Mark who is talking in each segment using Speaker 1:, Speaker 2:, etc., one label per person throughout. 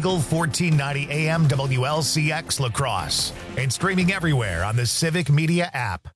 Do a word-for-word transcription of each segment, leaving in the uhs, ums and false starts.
Speaker 1: Eagle fourteen ninety A M W L C X La Crosse and streaming everywhere on the Civic Media app.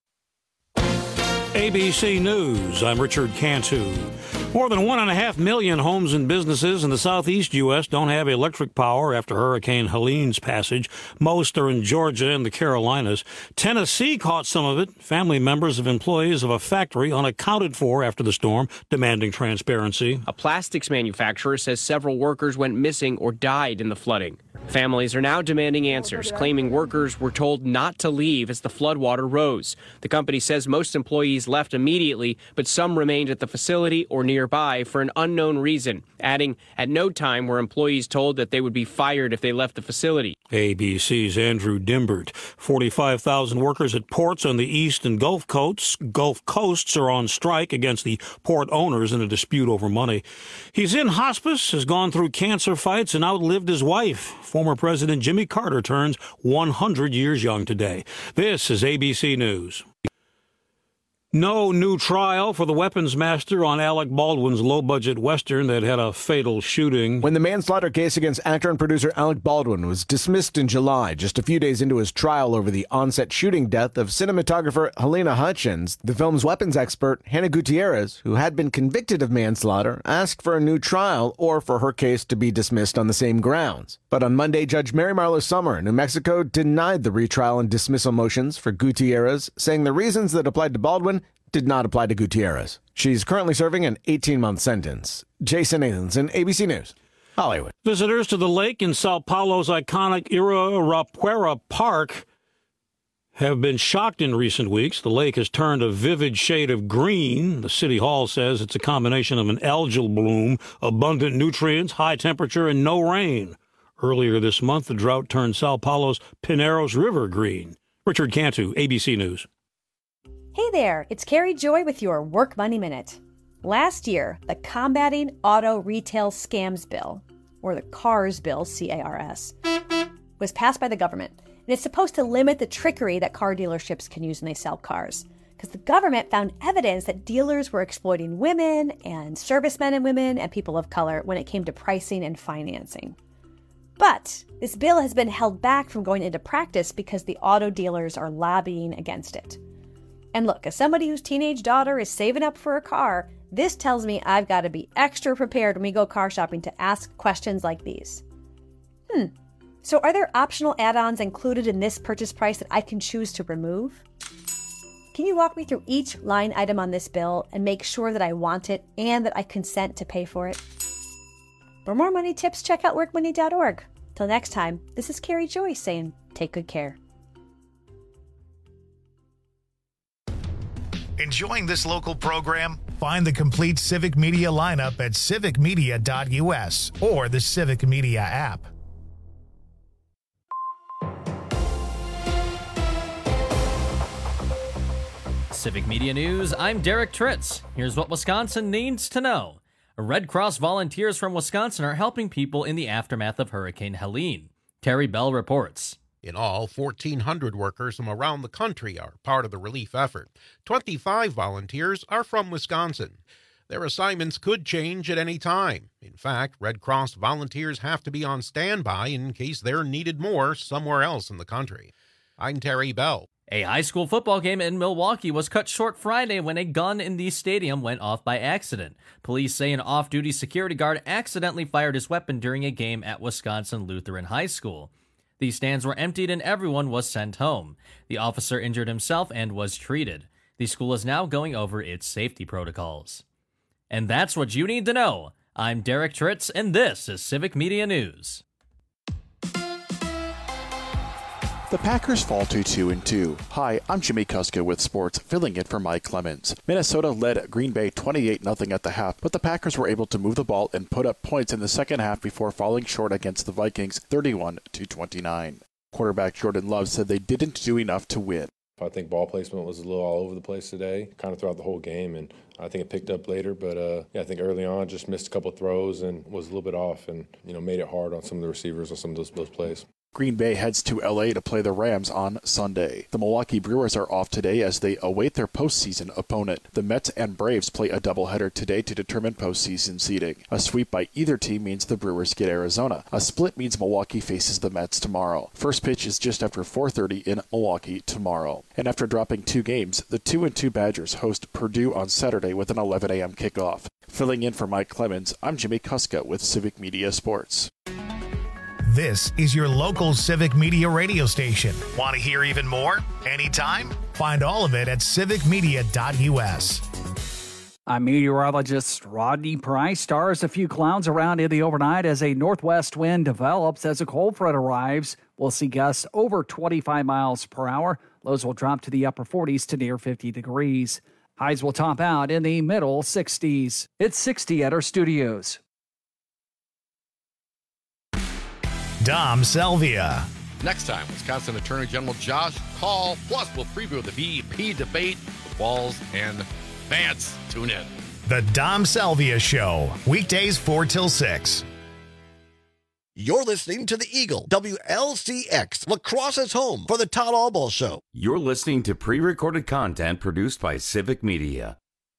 Speaker 2: A B C News, I'm Richard Cantu. More than one and a half million homes and businesses in the southeast U S don't have electric power after Hurricane Helene's passage. Most are in Georgia and the Carolinas. Tennessee caught some of it. Family members of employees of a factory unaccounted for after the storm, demanding transparency.
Speaker 3: A plastics manufacturer says several workers went missing or died in the flooding. Families are now demanding answers, claiming workers were told not to leave as the floodwater rose. The company says most employees left immediately, but some remained at the facility or nearby for an unknown reason, adding, at no time were employees told that they would be fired if they left the facility.
Speaker 2: A B C's Andrew Dimbert. forty-five thousand workers at ports on the east and Gulf coasts, Gulf coasts are on strike against the port owners in a dispute over money. He's in hospice, has gone through cancer fights, and outlived his wife. Former President Jimmy Carter turns one hundred years young today. This is A B C News. No new trial for the weapons master on Alec Baldwin's low-budget Western that had a fatal shooting.
Speaker 4: When the manslaughter case against actor and producer Alec Baldwin was dismissed in July, just a few days into his trial over the on-set shooting death of cinematographer Helena Hutchins, the film's weapons expert, Hannah Gutierrez, who had been convicted of manslaughter, asked for a new trial or for her case to be dismissed on the same grounds. But on Monday, Judge Mary Marlo Summer in New Mexico denied the retrial and dismissal motions for Gutierrez, saying the reasons that applied to Baldwin did not apply to Gutierrez. She's currently serving an eighteen-month sentence. Jason Nathanson, A B C News, Hollywood.
Speaker 2: Visitors to the lake in Sao Paulo's iconic Ibirapuera Park have been shocked in recent weeks. The lake has turned a vivid shade of green. The city hall says it's a combination of an algal bloom, abundant nutrients, high temperature, and no rain. Earlier this month, the drought turned Sao Paulo's Pinheiros River green. Richard Cantu, A B C News.
Speaker 5: Hey there, it's Carrie Joy with your Work Money Minute. Last year, the Combating Auto Retail Scams Bill, or the CARS Bill, C A R S, was passed by the government. And it's supposed to limit the trickery that car dealerships can use when they sell cars. Because the government found evidence that dealers were exploiting women and servicemen and women and people of color when it came to pricing and financing. But this bill has been held back from going into practice because the auto dealers are lobbying against it. And look, as somebody whose teenage daughter is saving up for a car, this tells me I've got to be extra prepared when we go car shopping to ask questions like these. Hmm, so are there optional add-ons included in this purchase price that I can choose to remove? Can you walk me through each line item on this bill and make sure that I want it and that I consent to pay for it? For more money tips, check out work money dot org. Till next time, this is Carrie Joy saying, take good care.
Speaker 1: Enjoying this local program? Find the complete Civic Media lineup at civic media dot U S or the Civic Media app.
Speaker 6: Civic Media News, I'm Derek Tritz. Here's what Wisconsin needs to know. Red Cross volunteers from Wisconsin are helping people in the aftermath of Hurricane Helene. Terry Bell reports.
Speaker 7: In all, fourteen hundred workers from around the country are part of the relief effort. twenty-five volunteers are from Wisconsin. Their assignments could change at any time. In fact, Red Cross volunteers have to be on standby in case they're needed more somewhere else in the country. I'm Terry Bell.
Speaker 6: A high school football game in Milwaukee was cut short Friday when a gun in the stadium went off by accident. Police say an off-duty security guard accidentally fired his weapon during a game at Wisconsin Lutheran High School. The stands were emptied and everyone was sent home. The officer injured himself and was treated. The school is now going over its safety protocols. And that's what you need to know. I'm Derek Tritz, and this is Civic Media News.
Speaker 8: The Packers fall to two and two. Hi, I'm Jimmy Kuska with sports, filling in for Mike Clemens. Minnesota led Green Bay twenty-eight nothing at the half, but the Packers were able to move the ball and put up points in the second half before falling short against the Vikings thirty-one to twenty-nine. Quarterback Jordan Love said they didn't do enough to win.
Speaker 9: I think ball placement was a little all over the place today, kind of throughout the whole game, and I think it picked up later. But uh, yeah, I think early on just missed a couple of throws and was a little bit off, and you know made it hard on some of the receivers on some of those, those plays.
Speaker 8: Green Bay heads to L A to play the Rams on Sunday. The Milwaukee Brewers are off today as they await their postseason opponent. The Mets and Braves play a doubleheader today to determine postseason seeding. A sweep by either team means the Brewers get Arizona. A split means Milwaukee faces the Mets tomorrow. First pitch is just after four thirty in Milwaukee tomorrow. And after dropping two games, the two and two Badgers host Purdue on Saturday with an eleven a.m. kickoff. Filling in for Mike Clemens, I'm Jimmy Kuska with Civic Media Sports.
Speaker 1: This is your local Civic Media radio station. Want to hear even more? Anytime? Find all of it at civic media dot u s.
Speaker 10: I'm meteorologist Rodney Price. Stars a few clouds around in the overnight as a northwest wind develops. As a cold front arrives, we'll see gusts over twenty-five miles per hour. Lows will drop to the upper forties to near fifty degrees. Highs will top out in the middle sixties. It's sixty at our studios.
Speaker 1: Dom Salvia.
Speaker 11: Next time, Wisconsin Attorney General Josh Hall. Plus, we'll preview the V P debate, the Walls, and Vance. Tune in.
Speaker 1: The Dom Salvia Show. Weekdays four till six.
Speaker 12: You're listening to the Eagle, W L C X, La Crosse's home for the Todd Albaugh Show.
Speaker 13: You're listening to pre-recorded content produced by Civic Media.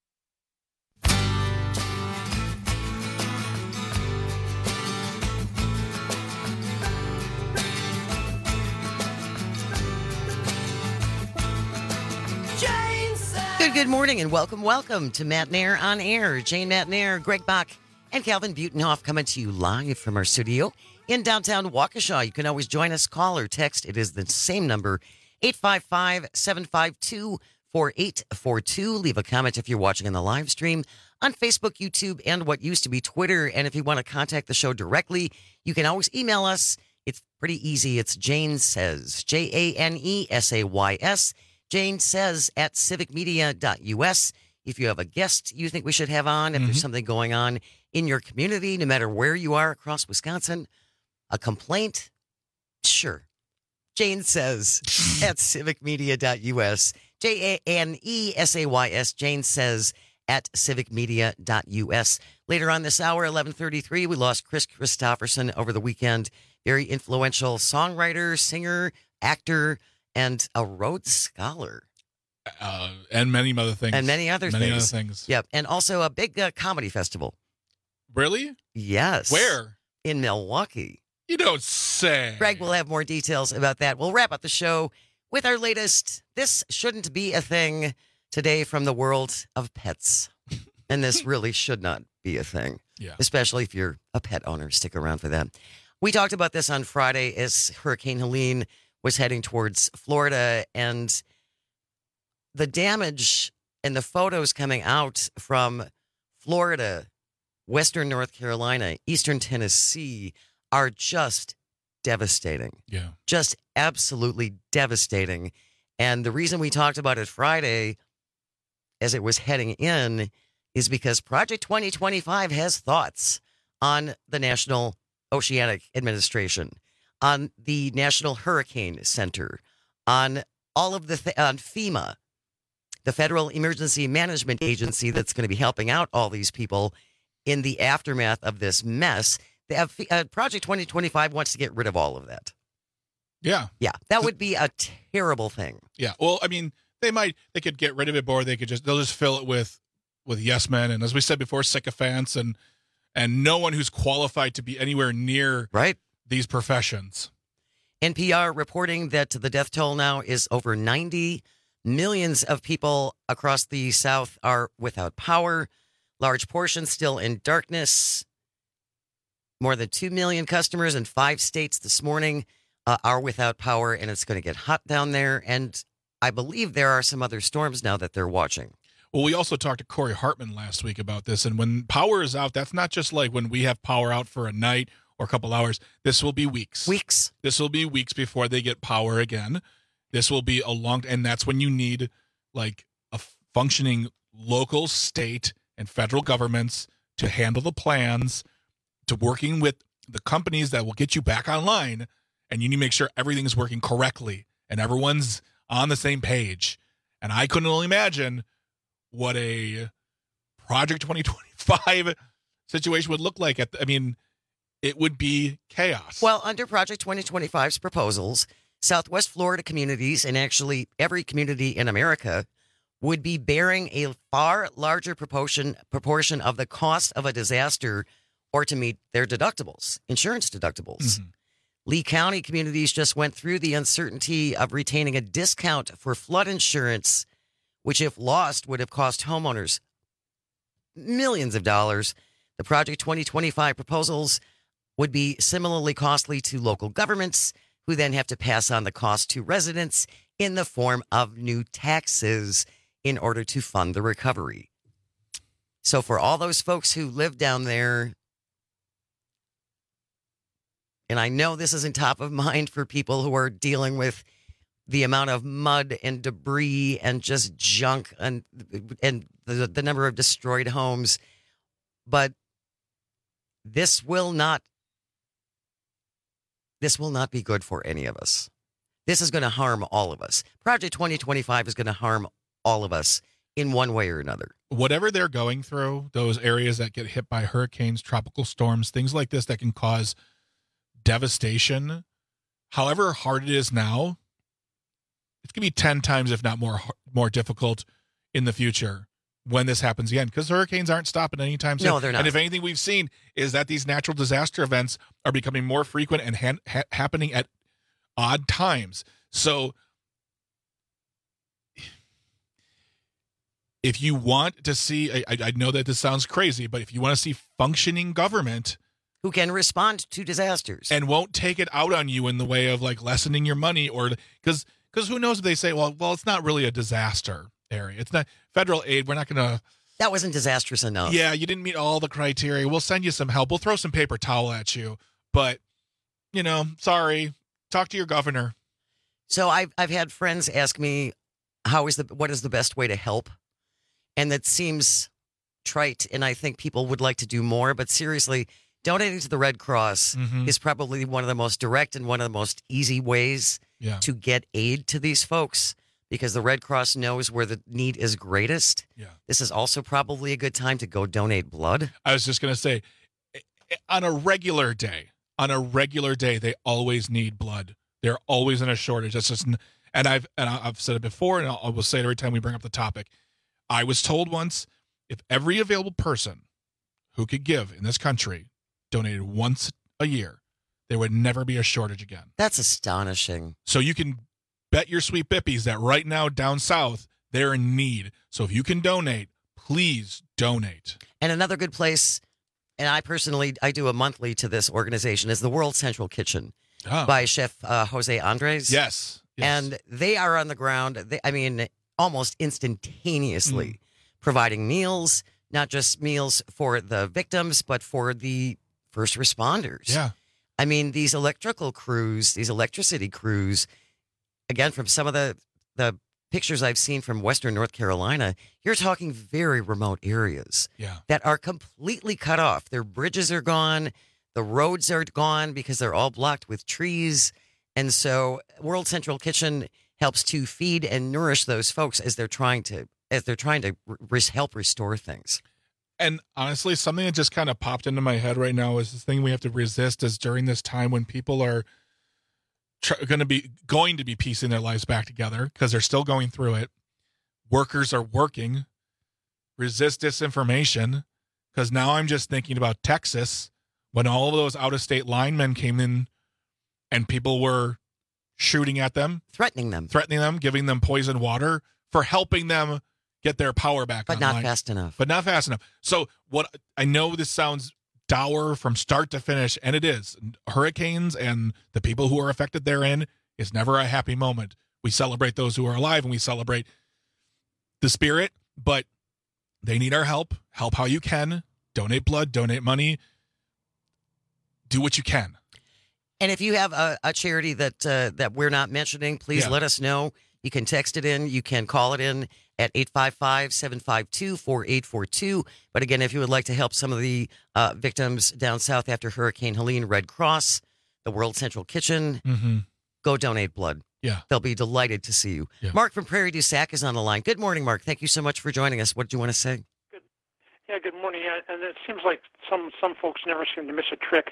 Speaker 14: Good, good morning and welcome, welcome to Matt Nair on Air. Jane Matt Nair, Greg Bach, and Calvin Butenhoff coming to you live from our studio in downtown Waukesha. You can always join us, call or text. It is the same number, eight five five, seven five two, four eight four two. Leave a comment if you're watching on the live stream on Facebook, YouTube, and what used to be Twitter. And if you want to contact the show directly, you can always email us. It's pretty easy. It's Jane Says, J A N E S A Y S. Jane Says at civic media dot u s. If you have a guest you think we should have on, if mm-hmm. there's something going on in your community, no matter where you are across Wisconsin, a complaint, sure. Jane Says at civic media dot u s. J A N E S A Y S. Jane Says at civic media dot u s. Later on this hour, eleven thirty-three, we lost Chris Christopherson over the weekend. Very influential songwriter, singer, actor, and a Rhodes Scholar.
Speaker 15: Uh, and many other things.
Speaker 14: And many other
Speaker 15: many
Speaker 14: things.
Speaker 15: Many other things.
Speaker 14: Yep. And also a big uh, comedy festival.
Speaker 15: Really?
Speaker 14: Yes.
Speaker 15: Where?
Speaker 14: In Milwaukee.
Speaker 15: You don't say.
Speaker 14: Greg will have more details about that. We'll wrap up the show with our latest This Shouldn't Be a Thing today from the world of pets. And this really should not be a thing.
Speaker 15: Yeah.
Speaker 14: Especially if you're a pet owner. Stick around for that. We talked about this on Friday as Hurricane Helene was heading towards Florida, and the damage and the photos coming out from Florida, Western North Carolina, Eastern Tennessee are just devastating.
Speaker 15: Yeah.
Speaker 14: Just absolutely devastating. And the reason we talked about it Friday as it was heading in is because Project twenty twenty-five has thoughts on the National Oceanic Administration, on the National Hurricane Center, on all of the th- on FEMA, the Federal Emergency Management Agency that's going to be helping out all these people in the aftermath of this mess. They have, uh, Project twenty twenty-five wants to get rid of all of that.
Speaker 15: Yeah.
Speaker 14: Yeah, that would be a terrible thing.
Speaker 15: Yeah. Well, I mean, they might, they could get rid of it, or they could just, they'll just fill it with, with yes men. And as we said before, sycophants and, and no one who's qualified to be anywhere near
Speaker 14: right.
Speaker 15: these professions.
Speaker 14: N P R reporting that the death toll now is over ninety. Millions of people across the South are without power. Large portions still in darkness. More than two million customers in five states this morning uh, are without power, and it's going to get hot down there. And I believe there are some other storms now that they're watching.
Speaker 15: Well, we also talked to Corey Hartman last week about this. And when power is out, that's not just like when we have power out for a night or a couple hours. This will be weeks.
Speaker 14: Weeks.
Speaker 15: This will be weeks before they get power again. This will be a long, and that's when you need like a functioning local, state, and federal governments to handle the plans, to working with the companies that will get you back online. And you need to make sure everything is working correctly and everyone's on the same page. And I couldn't only imagine what a Project twenty twenty-five situation would look like. At the, I mean, it would be chaos.
Speaker 14: Well, under Project twenty twenty-five's proposals, Southwest Florida communities, and actually every community in America, would be bearing a far larger proportion proportion of the cost of a disaster or to meet their deductibles, insurance deductibles. Mm-hmm. Lee County communities just went through the uncertainty of retaining a discount for flood insurance, which, if lost, would have cost homeowners millions of dollars. The Project twenty twenty-five proposals would be similarly costly to local governments, who then have to pass on the cost to residents in the form of new taxes in order to fund the recovery. So for all those folks who live down there, and I know this isn't top of mind for people who are dealing with the amount of mud and debris and just junk and and the, the number of destroyed homes, but this will not this will not be good for any of us. This is going to harm all of us. Project twenty twenty-five is going to harm all of us in one way or another.
Speaker 15: Whatever they're going through, those areas that get hit by hurricanes, tropical storms, things like this that can cause devastation, however hard it is now, it's going to be ten times, if not more, more difficult in the future when this happens again, because hurricanes aren't stopping anytime soon.
Speaker 14: No, they're not.
Speaker 15: And if anything we've seen is that these natural disaster events are becoming more frequent and ha- ha- happening at odd times. So if you want to see, I, I know that this sounds crazy, but if you want to see functioning government
Speaker 14: who can respond to disasters
Speaker 15: and won't take it out on you in the way of like lessening your money, or because because who knows if they say, well, well, it's not really a disaster area. It's not federal aid. We're not going to.
Speaker 14: That wasn't disastrous enough.
Speaker 15: Yeah, you didn't meet all the criteria. We'll send you some help. We'll throw some paper towel at you. But, you know, sorry. Talk to your governor.
Speaker 14: So I've I've had friends ask me, how is the what is the best way to help? And that seems trite, and I think people would like to do more. But seriously, donating to the Red Cross mm-hmm. is probably one of the most direct and one of the most easy ways
Speaker 15: yeah.
Speaker 14: to get aid to these folks, because the Red Cross knows where the need is greatest.
Speaker 15: Yeah.
Speaker 14: This is also probably a good time to go donate blood.
Speaker 15: I was just going to say, on a regular day, on a regular day, they always need blood. They're always in a shortage. That's just, and I've and I've said it before, and I will say it every time we bring up the topic. I was told once, if every available person who could give in this country donated once a year, there would never be a shortage again.
Speaker 14: That's astonishing.
Speaker 15: So you can bet your sweet bippies that right now down south, they're in need. So if you can donate, please donate.
Speaker 14: And another good place, and I personally, I do a monthly to this organization, is the World Central Kitchen
Speaker 15: oh.
Speaker 14: by Chef uh, Jose Andres.
Speaker 15: Yes, yes.
Speaker 14: And they are on the ground, they, I mean, almost instantaneously mm. providing meals, not just meals for the victims, but for the first responders.
Speaker 15: Yeah.
Speaker 14: I mean, these electrical crews, these electricity crews, again, from some of the, the pictures I've seen from Western North Carolina, you're talking very remote areas
Speaker 15: yeah.
Speaker 14: that are completely cut off. Their bridges are gone. The roads are gone because they're all blocked with trees. And so World Central Kitchen helps to feed and nourish those folks as they're trying to as they're trying to re- help restore things.
Speaker 15: And honestly, something that just kind of popped into my head right now is this thing we have to resist is during this time when people are tr- going to be going to be piecing their lives back together because they're still going through it. Workers are working. Resist disinformation, because now I'm just thinking about Texas when all of those out-of-state linemen came in and people were shooting at them,
Speaker 14: threatening them,
Speaker 15: threatening them, giving them poison water for helping them get their power back
Speaker 14: but
Speaker 15: online.
Speaker 14: not fast enough.
Speaker 15: But not fast enough. So what I know this sounds dour from start to finish, and it is. Hurricanes and the people who are affected therein is never a happy moment. We celebrate those who are alive and we celebrate the spirit, but they need our help. Help how you can. Donate blood, donate money. Do what you can.
Speaker 14: And if you have a, a charity that uh, that we're not mentioning, please
Speaker 15: Yeah.
Speaker 14: let us know. You can text it in. You can call it in at eight five five, seven five two, four eight four two. But again, if you would like to help some of the uh, victims down south after Hurricane Helene, Red Cross, the World Central Kitchen,
Speaker 15: mm-hmm.
Speaker 14: go donate blood.
Speaker 15: Yeah.
Speaker 14: They'll be delighted to see you.
Speaker 15: Yeah.
Speaker 14: Mark from Prairie du Sac is on the line. Good morning, Mark. Thank you so much for joining us. What do you want to say?
Speaker 16: Yeah, good morning. Yeah, and it seems like some, some folks never seem to miss a trick.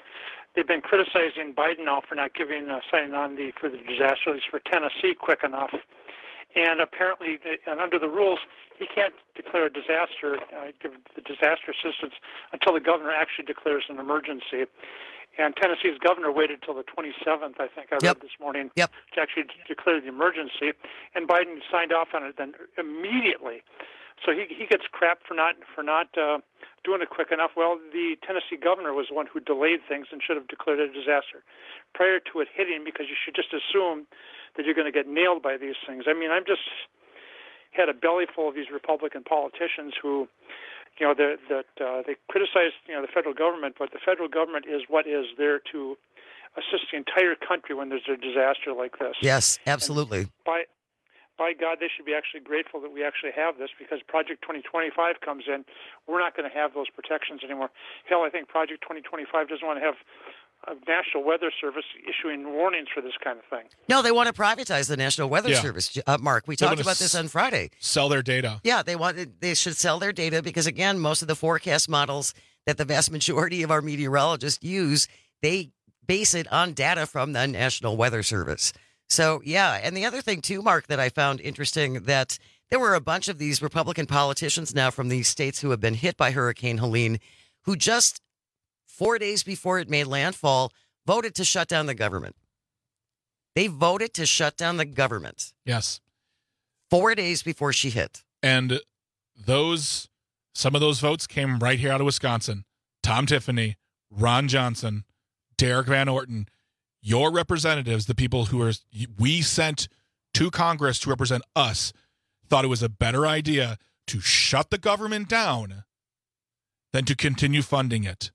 Speaker 16: they've been criticizing Biden now for not giving uh, signing on the for the disaster relief for Tennessee quick enough. And apparently, and under the rules, he can't declare a disaster, uh, give the disaster assistance until the governor actually declares an emergency. And Tennessee's governor waited till the twenty-seventh, I think I
Speaker 14: yep.
Speaker 16: read this morning,
Speaker 14: yep.
Speaker 16: to actually declare the emergency. And Biden signed off on it then immediately. So he he gets crap for not for not uh, doing it quick enough. Well, the Tennessee governor was the one who delayed things and should have declared it a disaster prior to it hitting, because you should just assume that you're going to get nailed by these things. I mean, I'm just had a belly full of these Republican politicians who, you know, that uh, they criticize, you know, the federal government, but the federal government is what is there to assist the entire country when there's a disaster like this.
Speaker 14: Yes, absolutely.
Speaker 16: And by by God, they should be actually grateful that we actually have this, because Project twenty twenty-five comes in, we're not going to have those protections anymore. Hell, I think Project twenty twenty-five doesn't want to have a National Weather Service issuing warnings for this kind of thing.
Speaker 14: No, they want to privatize the National Weather
Speaker 15: Yeah.
Speaker 14: Service. Uh, Mark, we
Speaker 15: They
Speaker 14: talked
Speaker 15: wanna
Speaker 14: about this on Friday.
Speaker 15: Sell their data.
Speaker 14: Yeah, they want they should sell their data because, again, most of the forecast models that the vast majority of our meteorologists use, they base it on data from the National Weather Service. So, yeah, and the other thing, too, Mark, that I found interesting, that there were a bunch of these Republican politicians now from these states who have been hit by Hurricane Helene who just four days before it made landfall voted to shut down the government. They voted to shut down the government.
Speaker 15: Yes.
Speaker 14: Four days before she hit.
Speaker 15: And those, some of those votes came right here out of Wisconsin. Tom Tiffany, Ron Johnson, Derek Van Orton, your representatives, the people who are we sent to Congress to represent us, thought it was a better idea to shut the government down than to continue funding it.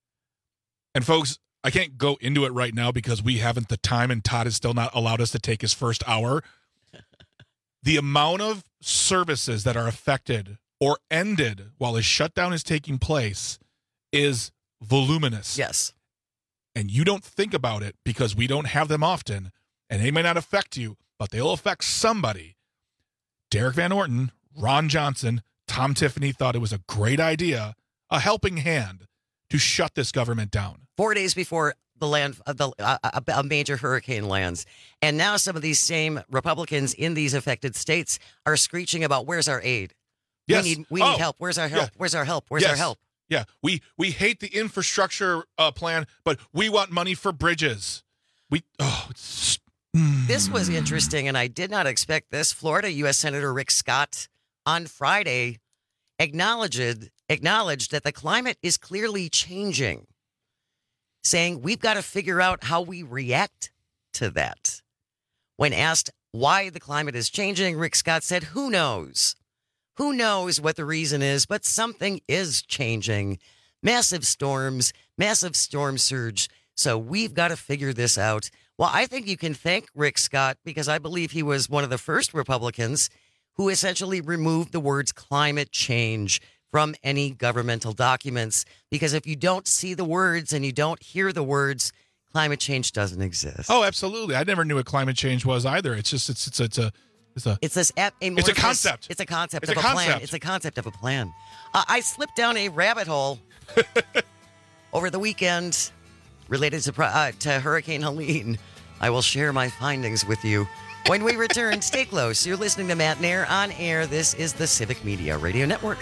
Speaker 15: And folks, I can't go into it right now because we haven't the time, and Todd has still not allowed us to take his first hour. The amount of services that are affected or ended while a shutdown is taking place is voluminous.
Speaker 14: Yes.
Speaker 15: And you don't think about it because we don't have them often, and they may not affect you, but they'll affect somebody. Derek Van Orton, Ron Johnson, Tom Tiffany thought it was a great idea, a helping hand to shut this government down.
Speaker 14: Four days before the land, uh, the, uh, a, a major hurricane lands. And now some of these same Republicans in these affected states are screeching about, where's our aid?
Speaker 15: Yes.
Speaker 14: We need, we
Speaker 15: oh,
Speaker 14: need help. Where's our help?
Speaker 15: Yeah.
Speaker 14: Where's our help? Where's
Speaker 15: yes.
Speaker 14: our help?
Speaker 15: Yeah, we, we hate the infrastructure uh, plan, but we want money for bridges. We oh, it's, mm.
Speaker 14: This was interesting, and I did not expect this. Florida U S Senator Rick Scott on Friday acknowledged acknowledged that the climate is clearly changing, saying we've got to figure out how we react to that. When asked why the climate is changing, Rick Scott said, who knows? Who knows what the reason is, but something is changing. Massive storms, massive storm surge. So we've got to figure this out. Well, I think you can thank Rick Scott because I believe he was one of the first Republicans who essentially removed the words climate change from any governmental documents. Because if you don't see the words and you don't hear the words, climate change doesn't exist.
Speaker 15: Oh, absolutely. I never knew what climate change was either. It's just, it's, it's, it's a, it's a,
Speaker 14: it's this,
Speaker 15: it's a concept.
Speaker 14: It's a concept
Speaker 15: it's
Speaker 14: of
Speaker 15: a,
Speaker 14: a,
Speaker 15: concept.
Speaker 14: plan. It's a concept of a plan. Uh, I slipped down a rabbit hole over the weekend related to, uh, to Hurricane Helene. I will share my findings with you when we return. Stay close. You're listening to Matt Nair on air. This is the Civic Media Radio Network.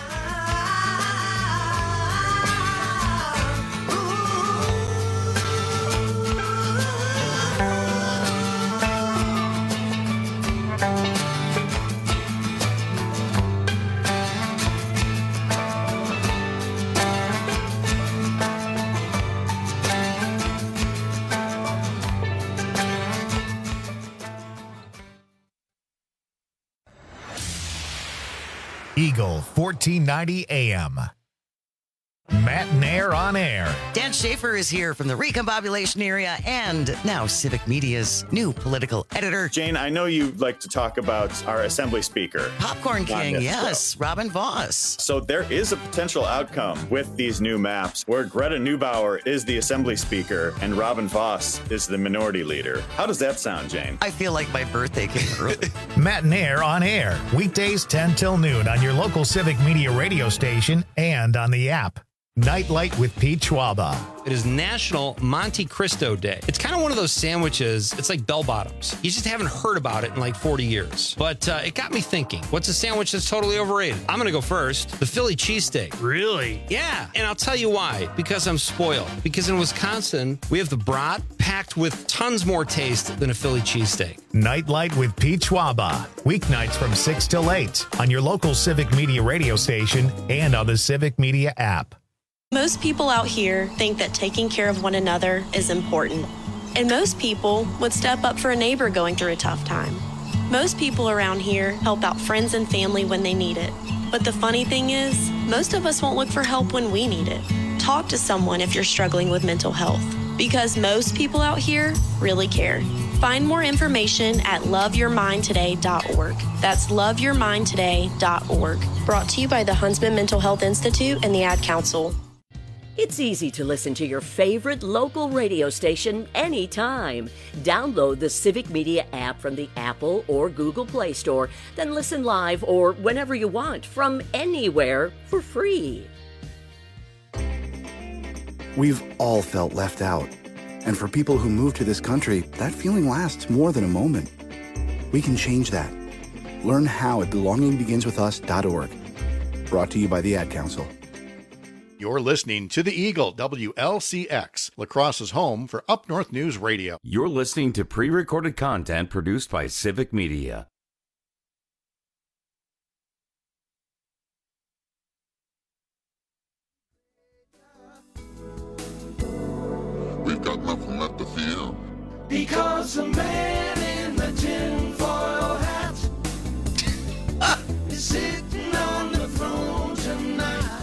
Speaker 1: Eagle fourteen ninety A M. Matt Nair on air.
Speaker 14: Dan Schaefer is here from the Recombobulation area and now Civic Media's new political editor.
Speaker 17: Jane, I know you like to talk about our Assembly Speaker.
Speaker 14: Popcorn King, yes, Robin Voss.
Speaker 17: So there is a potential outcome with these new maps where Greta Neubauer is the Assembly Speaker and Robin Voss is the Minority Leader. How does that sound, Jane?
Speaker 14: I feel like my birthday came early.
Speaker 1: Matt Nair on air, weekdays ten till noon on your local Civic Media radio station and on the app. Nightlight with Pete Schwaba.
Speaker 18: It is National Monte Cristo Day. It's kind of one of those sandwiches, it's like bell bottoms. You just haven't heard about it in like forty years. But uh, it got me thinking, what's a sandwich that's totally overrated? I'm going to go first. The Philly cheesesteak.
Speaker 2: Really?
Speaker 18: Yeah, and I'll tell you why. Because I'm spoiled. Because in Wisconsin, we have the brat packed with tons more taste than a Philly cheesesteak.
Speaker 1: Nightlight with Pete Schwaba. Weeknights from six till eight on your local Civic Media radio station and on the Civic Media app.
Speaker 19: Most people out here think that taking care of one another is important. And most people would step up for a neighbor going through a tough time. Most people around here help out friends and family when they need it. But the funny thing is, most of us won't look for help when we need it. Talk to someone if you're struggling with mental health, because most people out here really care. Find more information at love your mind today dot org. That's love your mind today dot org. Brought to you by the Huntsman Mental Health Institute and the Ad Council.
Speaker 20: It's easy to listen to your favorite local radio station anytime. Download the Civic Media app from the Apple or Google Play Store, then listen live or whenever you want from anywhere for free.
Speaker 21: We've all felt left out. And for people who move to this country, that feeling lasts more than a moment. We can change that. Learn how at belonging begins with us dot org. Brought to you by the Ad Council.
Speaker 22: You're listening to the Eagle, W L C X, La Crosse's home for Up North News Radio.
Speaker 13: You're listening to pre-recorded content produced by Civic Media.
Speaker 23: We've got nothing left to fear.
Speaker 24: Because the man in the tinfoil hat is sitting on the throne tonight.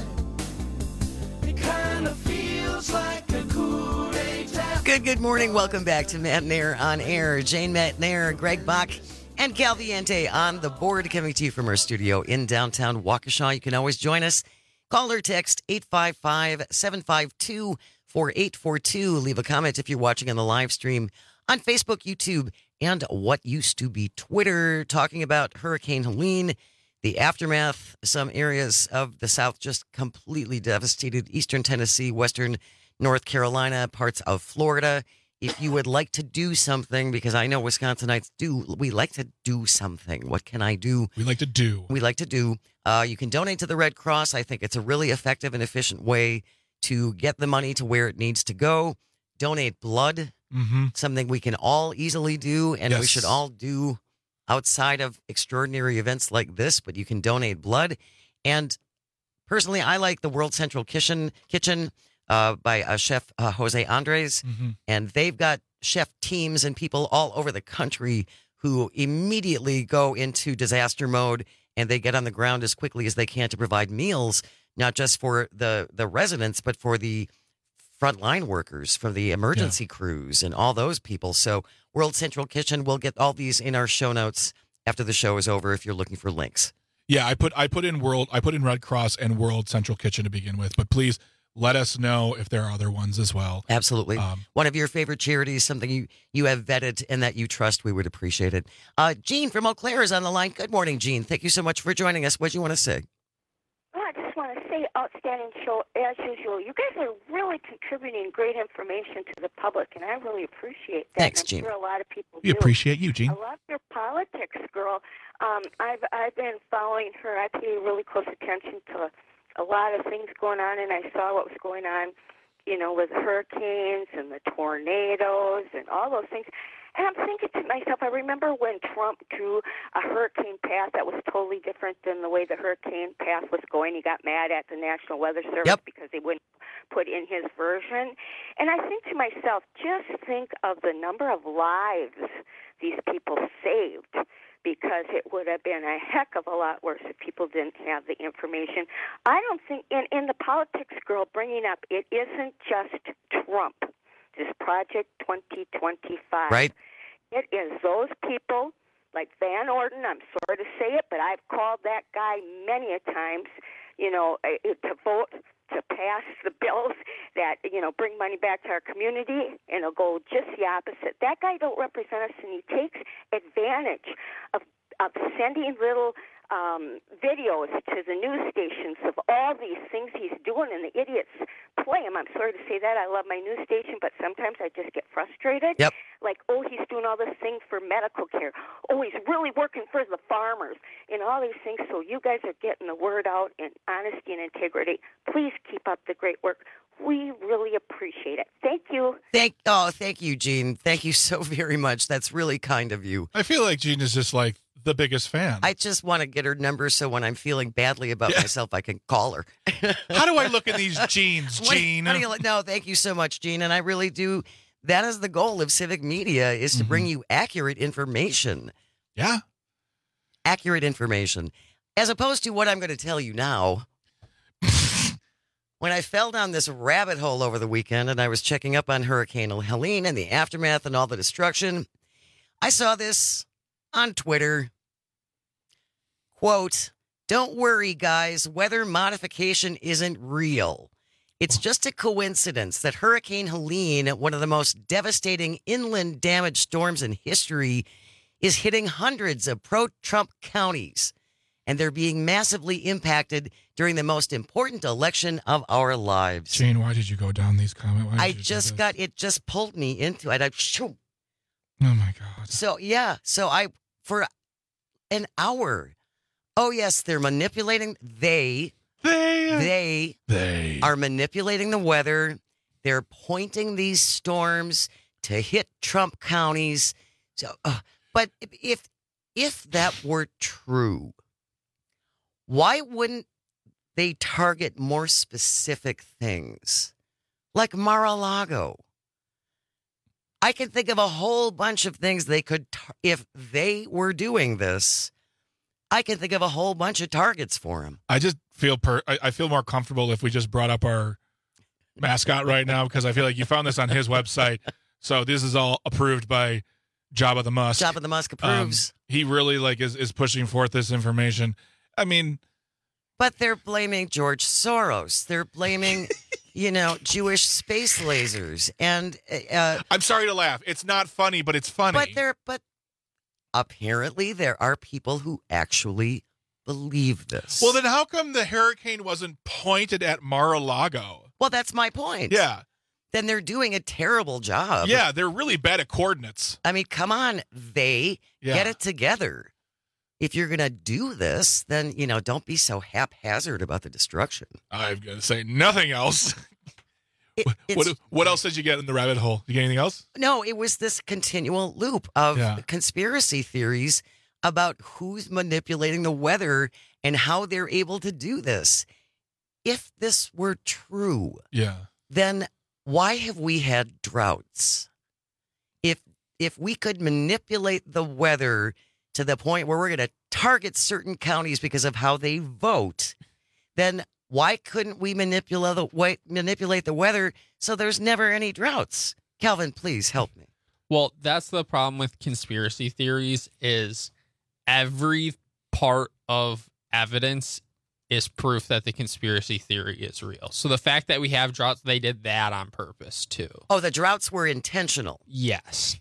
Speaker 24: It kind of feels like a coup d'etat.
Speaker 14: Good, good morning. Welcome back to Matt Nair on Air. Jane Matt Nair, Greg Bach, and Cal Viente on the board, coming to you from our studio in downtown Waukesha. You can always join us. Call or text eight five five, seven five two, four eight four two. Leave a comment if you're watching on the live stream on Facebook, YouTube, and what used to be Twitter, talking about Hurricane Helene, the aftermath. Some areas of the South just completely devastated. Eastern Tennessee, Western North Carolina, parts of Florida. If you would like to do something, because I know Wisconsinites do, we like to do something. What can I do?
Speaker 15: We like to do.
Speaker 14: We like to do. Uh, you can donate to the Red Cross. I think it's a really effective and efficient way to get the money to where it needs to go. Donate blood,
Speaker 15: mm-hmm.
Speaker 14: something we can all easily do, and
Speaker 15: yes.
Speaker 14: we should all do outside of extraordinary events like this, but you can donate blood. And personally, I like the World Central Kitchen, Kitchen uh, by uh, Chef uh, Jose Andres,
Speaker 15: mm-hmm.
Speaker 14: and they've got chef teams and people all over the country who immediately go into disaster mode, and they get on the ground as quickly as they can to provide meals, not just for the, the residents, but for the frontline workers, for the emergency yeah. crews and all those people. So World Central Kitchen, we'll get all these in our show notes after the show is over if you're looking for links.
Speaker 15: Yeah, I put I put in World I put in Red Cross and World Central Kitchen to begin with, but please let us know if there are other ones as well.
Speaker 14: Absolutely. Um, One of your favorite charities, something you, you have vetted and that you trust, we would appreciate it. Uh, Jean from Eau Claire is on the line. Good morning, Jean. Thank you so much for joining us. What do you want to say?
Speaker 25: Well, I just want to say, outstanding show as usual. You guys are really contributing great information to the public, and I really appreciate that.
Speaker 14: Thanks,
Speaker 25: and I'm
Speaker 14: Jean.
Speaker 25: sure a lot of people
Speaker 15: We
Speaker 25: do.
Speaker 15: appreciate you, Jean.
Speaker 25: I love your politics, girl. Um, I've I've been following her. I pay really close attention to a lot of things going on, and I saw what was going on, you know, with the hurricanes and the tornadoes and all those things. And I'm thinking to myself, I remember when Trump drew a hurricane path that was totally different than the way the hurricane path was going. He got mad at the National Weather Service
Speaker 14: yep.
Speaker 25: because they wouldn't put in his version. And I think to myself, just think of the number of lives these people saved, because it would have been a heck of a lot worse if people didn't have the information. I don't think, in, in the politics, girl, bringing up, it isn't just Trump, this Project twenty twenty-five.
Speaker 14: Right.
Speaker 25: It is those people like Van Orden. I'm sorry to say it, but I've called that guy many a times, you know, to vote to pass the bills that, you know, bring money back to our community, and it'll go just the opposite. That guy don't represent us, and he takes advantage of of sending little um, videos to the news stations of all these things he's doing, and the idiots play him. I'm sorry to say that. I love my news station, but sometimes I just get frustrated.
Speaker 14: Yep.
Speaker 25: Like, oh, he's doing all this things for medical care. Oh, he's really working for the farmers and all these things. So you guys are getting the word out in honesty and integrity. Please keep up the great work. We really appreciate it. Thank you.
Speaker 14: Thank oh, thank you, Gene. Thank you so very much. That's really kind of you.
Speaker 15: I feel like Gene is just like the biggest fan.
Speaker 14: I just want to get her number so when I'm feeling badly about
Speaker 15: Yeah.
Speaker 14: myself, I can call her.
Speaker 15: How do I look in these jeans,
Speaker 14: What do you-
Speaker 15: Gene?
Speaker 14: what do you like- no, thank you so much, Gene. And I really do. That is the goal of Civic Media, is to bring you accurate information.
Speaker 15: Yeah.
Speaker 14: Accurate information. As opposed to what I'm going to tell you now. When I fell down this rabbit hole over the weekend and I was checking up on Hurricane Helene and the aftermath and all the destruction, I saw this on Twitter. Quote, "Don't worry, guys. Weather modification isn't real. It's just a coincidence that Hurricane Helene, one of the most devastating inland damage storms in history, is hitting hundreds of pro-Trump counties, and they're being massively impacted during the most important election of our lives."
Speaker 15: Gene, why did you go down these comments? Why did
Speaker 14: I
Speaker 15: you do
Speaker 14: just
Speaker 15: this?
Speaker 14: got, it just pulled me into it. I, shoo.
Speaker 15: Oh, my God.
Speaker 14: So, yeah. So I, for an hour, oh, yes, they're manipulating. They,
Speaker 15: they,
Speaker 14: they,
Speaker 15: they
Speaker 14: are manipulating the weather. They're pointing these storms to hit Trump counties. So, uh, but if, if that were true, why wouldn't they target more specific things like Mar-a-Lago? I can think of a whole bunch of things they could, tar- if they were doing this, I can think of a whole bunch of targets for him.
Speaker 15: I just feel per. I, I feel more comfortable if we just brought up our mascot right now, because I feel like you found this on his website. So this is all approved by Jabba the Musk.
Speaker 14: Jabba the Musk approves.
Speaker 15: Um, he really like is, is pushing forth this information. I mean,
Speaker 14: but they're blaming George Soros. They're blaming, you know, Jewish space lasers. And uh,
Speaker 15: I'm sorry to laugh. It's not funny, but it's funny.
Speaker 14: But there, but apparently there are people who actually believe this.
Speaker 15: Well, then how come the hurricane wasn't pointed at Mar-a-Lago?
Speaker 14: Well, that's my point.
Speaker 15: Yeah.
Speaker 14: Then they're doing a terrible job.
Speaker 15: Yeah, they're really bad at coordinates.
Speaker 14: I mean, come on, they
Speaker 15: Yeah.
Speaker 14: get it together. If you're going to do this, then, you know, don't be so haphazard about the destruction.
Speaker 15: I'm going to say nothing else.
Speaker 14: It,
Speaker 15: what, what else did you get in the rabbit hole? You get anything else?
Speaker 14: No, it was this continual loop of
Speaker 15: Yeah.
Speaker 14: conspiracy theories about who's manipulating the weather and how they're able to do this. If this were true,
Speaker 15: Yeah.
Speaker 14: then why have we had droughts? If if we could manipulate the weather to the point where we're going to target certain counties because of how they vote, then why couldn't we manipulate the way, manipulate the weather so there's never any droughts? Calvin, please help me.
Speaker 3: Well, that's the problem with conspiracy theories is every part of evidence is proof that the conspiracy theory is real. So the fact that we have droughts, they did that on purpose too.
Speaker 14: Oh, the droughts were intentional.
Speaker 3: Yes.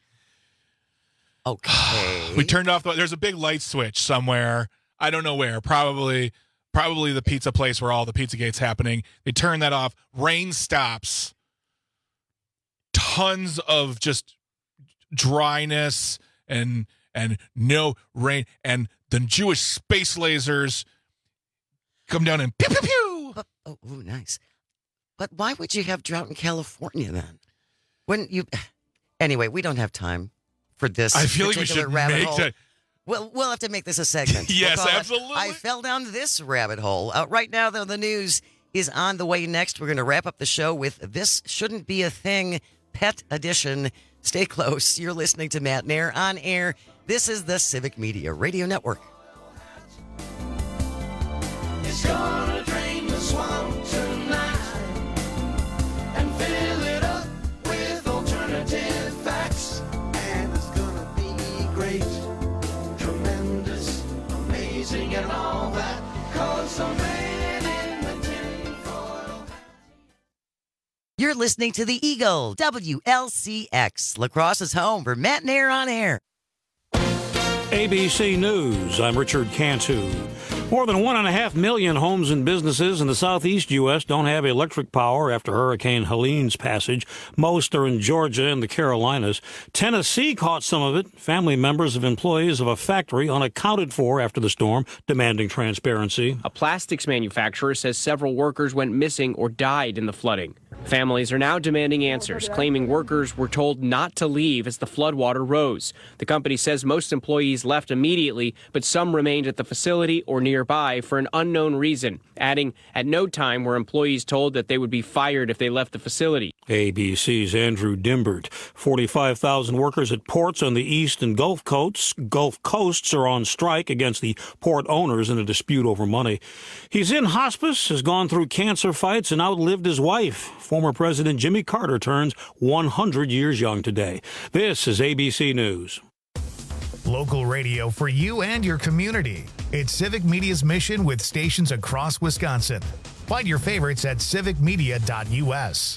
Speaker 14: Okay.
Speaker 15: We turned off the, there's a big light switch somewhere. I don't know where. Probably probably the pizza place where all the Pizzagate's happening. They turn that off. Rain stops. Tons of just dryness and and no rain, and the Jewish space lasers come down and pew pew pew.
Speaker 14: Oh, oh, oh, nice. But why would you have drought in California then? Wouldn't you? Anyway, we don't have time for this.
Speaker 15: I feel like we
Speaker 14: particular
Speaker 15: should
Speaker 14: rabbit
Speaker 15: make
Speaker 14: hole.
Speaker 15: that.
Speaker 14: Well, we'll have to make this a segment. We'll
Speaker 15: Yes,
Speaker 14: call it,
Speaker 15: absolutely.
Speaker 14: I fell down this rabbit hole. Uh, right now, though, the news is on the way next. We're going to wrap up the show with This Shouldn't Be a Thing, Pet Edition. Stay close. You're listening to Matt Nair on air. This is the Civic Media Radio Network.
Speaker 24: It's gonna drain the swamp tonight and fill it up with alternative facts. And it's gonna be great, tremendous, amazing, and all that. Cause the man in the tinfoil.
Speaker 14: You're listening to the Eagle, W L C X, La Crosse's home for Matt Nair on air.
Speaker 2: A B C News, I'm Richard Cantu. More than one and a half million homes and businesses in the southeast U S don't have electric power after Hurricane Helene's passage. Most are in Georgia and the Carolinas. Tennessee caught some of it. Family members of employees of a factory unaccounted for after the storm, demanding transparency.
Speaker 4: A plastics manufacturer says several workers went missing or died in the flooding. Families are now demanding answers, claiming workers were told not to leave as the floodwater rose. The company says most employees left immediately, but some remained at the facility or nearby for an unknown reason, adding, at no time were employees told that they would be fired if they left the facility.
Speaker 2: A B C's Andrew Dimbert. forty-five thousand workers at ports on the east and Gulf coasts, Gulf coasts are on strike against the port owners in a dispute over money. He's in hospice, has gone through cancer fights, and outlived his wife. Former President Jimmy Carter turns one hundred years young today. This is A B C News.
Speaker 1: Local radio for you and your community. It's Civic Media's mission with stations across Wisconsin. Find your favorites at civic media dot U S.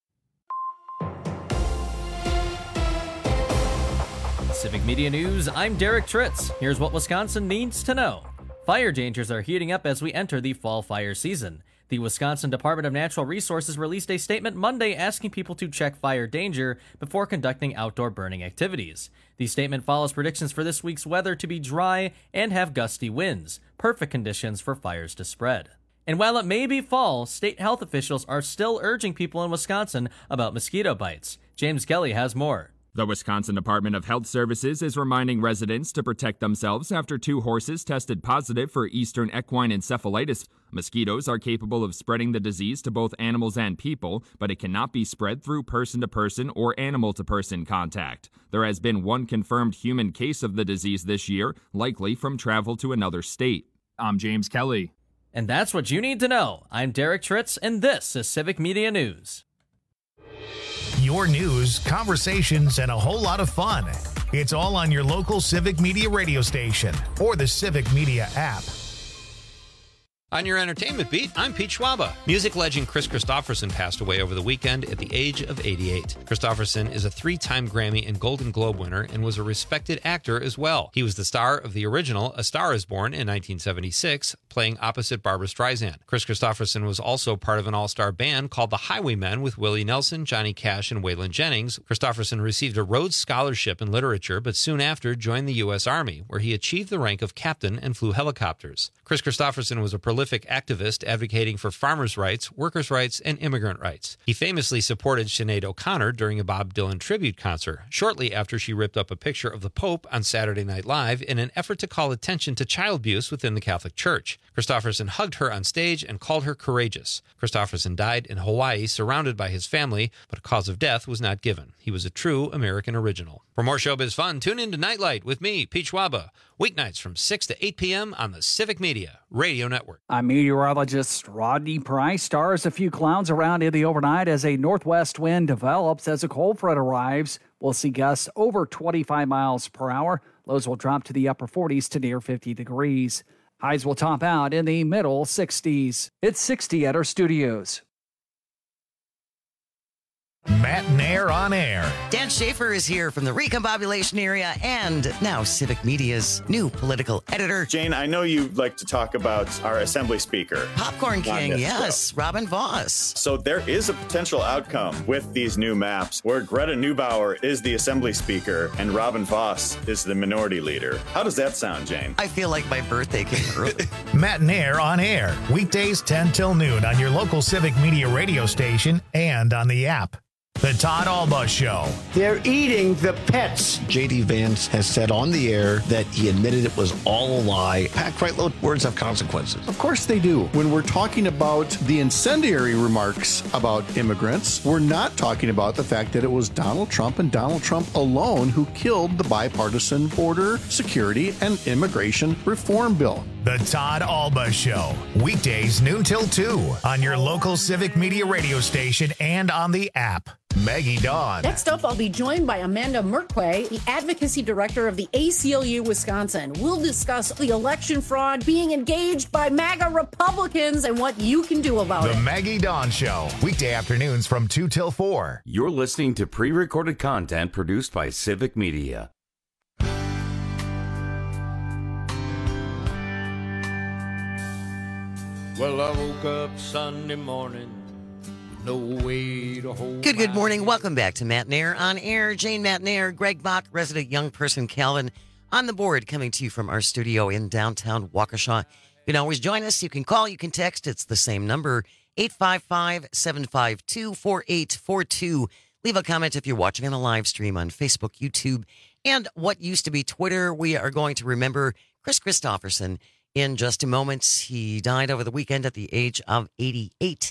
Speaker 5: Civic Media News, I'm Derek Tritz. Here's what Wisconsin needs to know. Fire dangers are heating up as we enter the fall fire season. The Wisconsin Department of Natural Resources released a statement Monday asking people to check fire danger before conducting outdoor burning activities. The statement follows predictions for this week's weather to be dry and have gusty winds, perfect conditions for fires to spread. And while it may be fall, state health officials are still urging people in Wisconsin about mosquito bites. James Kelly has more.
Speaker 6: The Wisconsin Department of Health Services is reminding residents to protect themselves after two horses tested positive for Eastern equine encephalitis. Mosquitoes are capable of spreading the disease to both animals and people, but it cannot be spread through person-to-person or animal-to-person contact. There has been one confirmed human case of the disease this year, likely from travel to another state. I'm James Kelly.
Speaker 5: And that's what you need to know. I'm Derek Tritz, and this is Civic Media News.
Speaker 1: Your news, conversations, and a whole lot of fun. It's all on your local Civic Media radio station or the Civic Media app.
Speaker 7: On your entertainment beat, I'm Pete Schwaba. Music legend Chris Christopherson passed away over the weekend at the age of eighty-eight. Christopherson is a three-time Grammy and Golden Globe winner and was a respected actor as well. He was the star of the original A Star is Born in nineteen seventy-six, playing opposite Barbra Streisand. Chris Christopherson was also part of an all-star band called the Highwaymen with Willie Nelson, Johnny Cash, and Waylon Jennings. Christopherson received a Rhodes Scholarship in literature, but soon after joined the U S Army, where he achieved the rank of captain and flew helicopters. Chris Christopherson was a prolific activist advocating for farmers' rights, workers' rights, and immigrant rights. He famously supported Sinead O'Connor during a Bob Dylan tribute concert, shortly after she ripped up a picture of the Pope on Saturday Night Live in an effort to call attention to child abuse within the Catholic Church. Christopherson hugged her on stage and called her courageous. Christopherson died in Hawaii, surrounded by his family, but a cause of death was not given. He was a true American original. For more showbiz fun, tune in to Nightlight with me, Pete Schwaba, weeknights from six to eight p.m. on the Civic Media Radio Network.
Speaker 10: I'm meteorologist Rodney Price. Stars a few clouds around in the overnight as a northwest wind develops. As a cold front arrives, we'll see gusts over twenty-five miles per hour. Lows will drop to the upper forties to near fifty degrees. Highs will top out in the middle sixties. It's sixty at our studios.
Speaker 1: Matt Nair on air.
Speaker 14: Dan Schaefer is here from the Recombobulation area and now Civic Media's new political editor.
Speaker 17: Jane, I know you like to talk about our Assembly Speaker.
Speaker 14: Popcorn King, yes, show. Robin Voss.
Speaker 17: So there is a potential outcome with these new maps where Greta Neubauer is the Assembly Speaker and Robin Voss is the Minority Leader. How does that sound, Jane?
Speaker 14: I feel like my birthday came early.
Speaker 1: Matt Nair on air. Weekdays ten till noon on your local Civic Media radio station and on the app. The Todd Alba Show.
Speaker 9: They're eating the pets.
Speaker 12: J D. Vance has said on the air that he admitted it was all a lie. Pat Kreitlow, words have consequences.
Speaker 22: Of course they do. When we're talking about the incendiary remarks about immigrants, we're not talking about the fact that it was Donald Trump and Donald Trump alone who killed the bipartisan border security and immigration reform bill.
Speaker 1: The Todd Alba Show. Weekdays noon till two on your local Civic Media radio station and on the app. Maggie Dawn.
Speaker 26: Next up, I'll be joined by Amanda Merkwe, the advocacy director of the A C L U Wisconsin. We'll discuss the election fraud being engaged by MAGA Republicans and what you can do about
Speaker 1: the
Speaker 26: it.
Speaker 1: The Maggie Dawn Show. Weekday afternoons from two till four.
Speaker 13: You're listening to pre-recorded content produced by Civic Media.
Speaker 8: Well, I woke up Sunday morning with no way to hold.
Speaker 14: Good, good morning. Welcome back to Matt Nair on Air. Jane Matt Nair, Greg Bach, resident young person Calvin on the board, coming to you from our studio in downtown Waukesha. You can always join us. You can call, you can text. It's the same number, eight five five, seven five two, four eight four two. Leave a comment if you're watching on a live stream on Facebook, YouTube, and what used to be Twitter. We are going to remember Chris Christopherson in just a moment. He died over the weekend at the age of eighty-eight.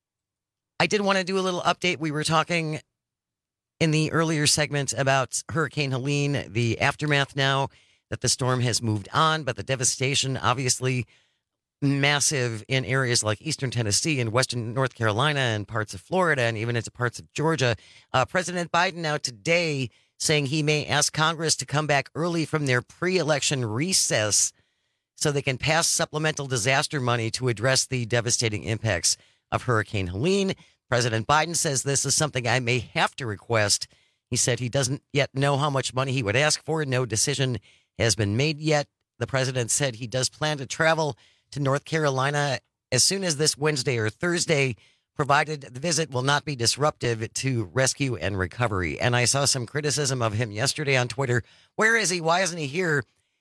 Speaker 14: I did want to do a little update. We were talking in the earlier segment about Hurricane Helene, the aftermath now that the storm has moved on, but the devastation obviously massive in areas like eastern Tennessee and western North Carolina and parts of Florida and even into parts of Georgia. Uh, President Biden now today saying he may ask Congress to come back early from their pre-election recess so they can pass supplemental disaster money to address the devastating impacts of Hurricane Helene. President Biden says this is something I may have to request. He said he doesn't yet know how much money he would ask for. No decision has been made yet. The president said he does plan to travel to North Carolina as soon as this Wednesday or Thursday, provided the visit will not be disruptive to rescue and recovery. And I saw some criticism of him yesterday on Twitter. Where is he? Why isn't he here?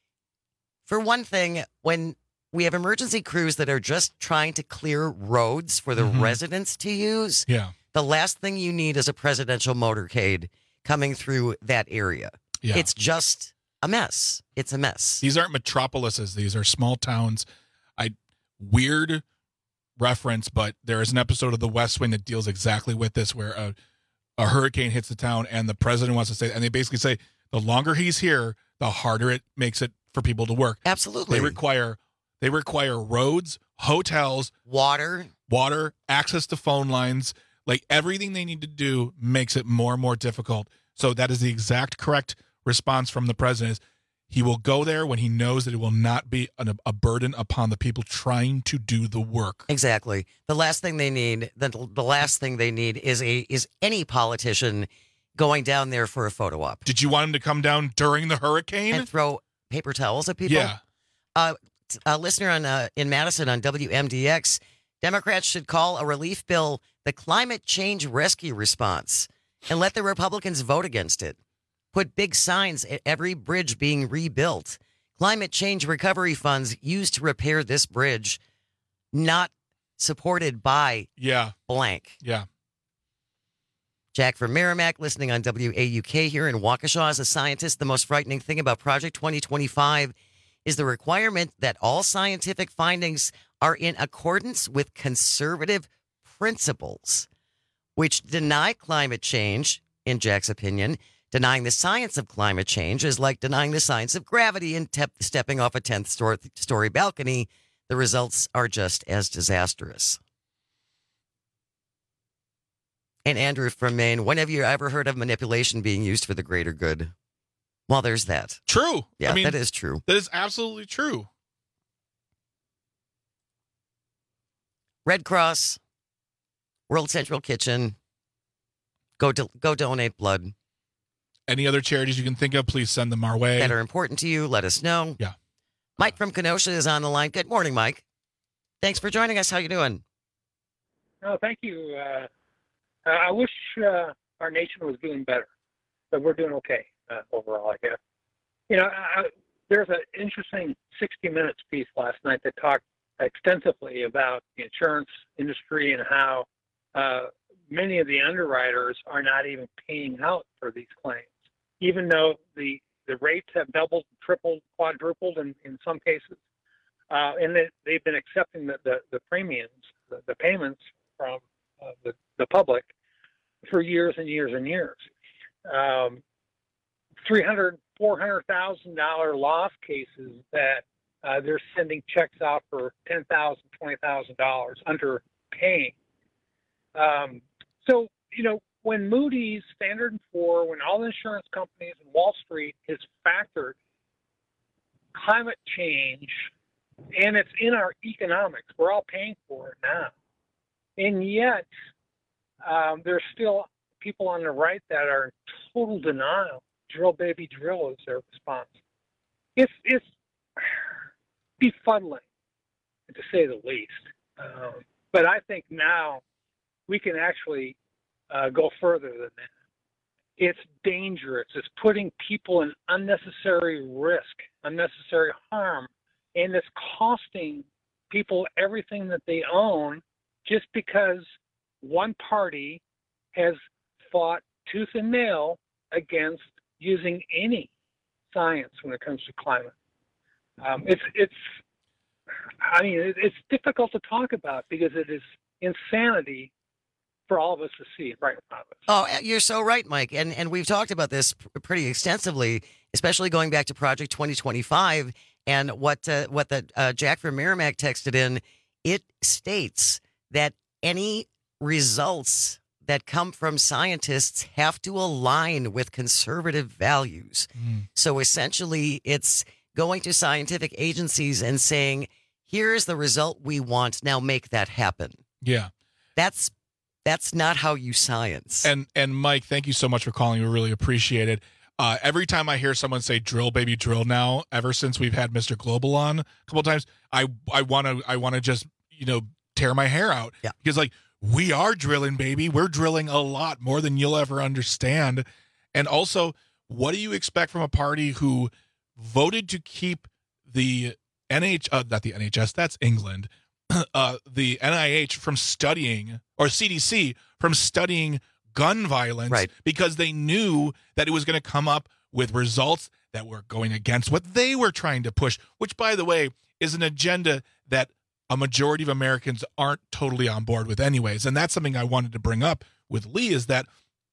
Speaker 14: For one thing, when we have emergency crews that are just trying to clear roads for the
Speaker 15: Mm-hmm.
Speaker 14: residents to use,
Speaker 15: Yeah.
Speaker 14: the last thing you need is a presidential motorcade coming through that area.
Speaker 15: Yeah.
Speaker 14: It's just a mess. It's a mess.
Speaker 15: These aren't metropolises. These are small towns. I weird reference, but there is an episode of The West Wing that deals exactly with this, where a, a hurricane hits the town and the president wants to say, and they basically say, the longer he's here, the harder it makes it for people to work.
Speaker 14: Absolutely.
Speaker 15: They require they require roads, hotels,
Speaker 14: water,
Speaker 15: water, access to phone lines. Like everything they need to do makes it more and more difficult. So that is the exact correct response from the president. Is he will go there when he knows that it will not be an, a burden upon the people trying to do the work.
Speaker 14: Exactly. The last thing they need, the, the last thing they need is a is any politician going down there for a photo op.
Speaker 15: Did you want him to come down during the hurricane
Speaker 14: and throw paper towels at people?
Speaker 15: Yeah.
Speaker 14: Uh, a listener on uh, in Madison on W M D X, Democrats should call a relief bill the Climate Change Rescue Response and let the Republicans vote against it. Put big signs at every bridge being rebuilt. Climate change recovery funds used to repair this bridge, not supported by
Speaker 15: yeah
Speaker 14: blank.
Speaker 15: Yeah.
Speaker 14: Jack from Merrimack, listening on W A U K here in Waukesha. As a scientist, the most frightening thing about Project twenty twenty-five is the requirement that all scientific findings are in accordance with conservative principles, which deny climate change, in Jack's opinion. Denying the science of climate change is like denying the science of gravity and te- stepping off a tenth story, story balcony. The results are just as disastrous. And Andrew from Maine, when have you ever heard of manipulation being used for the greater good? Well, there's that.
Speaker 15: True.
Speaker 14: Yeah,
Speaker 15: I mean,
Speaker 14: that is true.
Speaker 15: That is absolutely true.
Speaker 14: Red Cross, World Central Kitchen, go do- go donate blood.
Speaker 15: Any other charities you can think of, please send them our way.
Speaker 14: That are important to you, let us know.
Speaker 15: Yeah.
Speaker 14: Mike from Kenosha is on the line. Good morning, Mike. Thanks for joining us. How you doing?
Speaker 11: Oh, thank you. Uh, I wish uh, our nation was doing better, but we're doing okay uh, overall, I guess. You know, I, there's an interesting sixty minutes piece last night that talked extensively about the insurance industry and how uh, many of the underwriters are not even paying out for these claims, even though the, the rates have doubled, tripled, quadrupled in, in some cases. Uh, and they, they've been accepting the, the, the premiums, the, the payments from uh, the, the public for years and years and years. Um, three hundred, four hundred thousand dollars loss cases that uh, they're sending checks out for ten thousand dollars, twenty thousand dollars underpaying. Um, so, you know, when Moody's, Standard and Poor, when all the insurance companies and Wall Street has factored climate change, and it's in our economics, we're all paying for it now. And yet, um, there's still people on the right that are in total denial. Drill, baby, drill is their response. It's, it's befuddling, to say the least. Um, but I think now we can actually uh, go further than that. It's dangerous. It's putting people in unnecessary risk, unnecessary harm, and it's costing people everything that they own just because one party has fought tooth and nail against using any science when it comes to climate. Um, it's, it's, I mean, it, it's difficult to talk about because it is insanity for all of us to see right in front of us.
Speaker 14: Oh, you're so right, Mike. And and we've talked about this pretty extensively, especially going back to Project twenty twenty-five and what uh, what the uh, Jack from Merrimack texted in. It states that any results that come from scientists have to align with conservative values. Mm. So essentially, it's going to scientific agencies and saying, here's the result we want. Now make that happen.
Speaker 15: Yeah.
Speaker 14: That's That's not how you science.
Speaker 15: And and Mike, thank you so much for calling. We really appreciate it. Uh, every time I hear someone say "drill, baby, drill" now, ever since we've had Mister Global on a couple of times, I I want to I want to just you know tear my hair out.
Speaker 14: Yeah.
Speaker 15: Because like we are drilling, baby. We're drilling a lot more than you'll ever understand. And also, what do you expect from a party who voted to keep the N H uh, not the N H S, that's England. Uh, the N I H from studying, or C D C from studying gun violence,
Speaker 14: right,
Speaker 15: because they knew that it was going to come up with results that were going against what they were trying to push, which, by the way, is an agenda that a majority of Americans aren't totally on board with anyways. And that's something I wanted to bring up with Lee, is that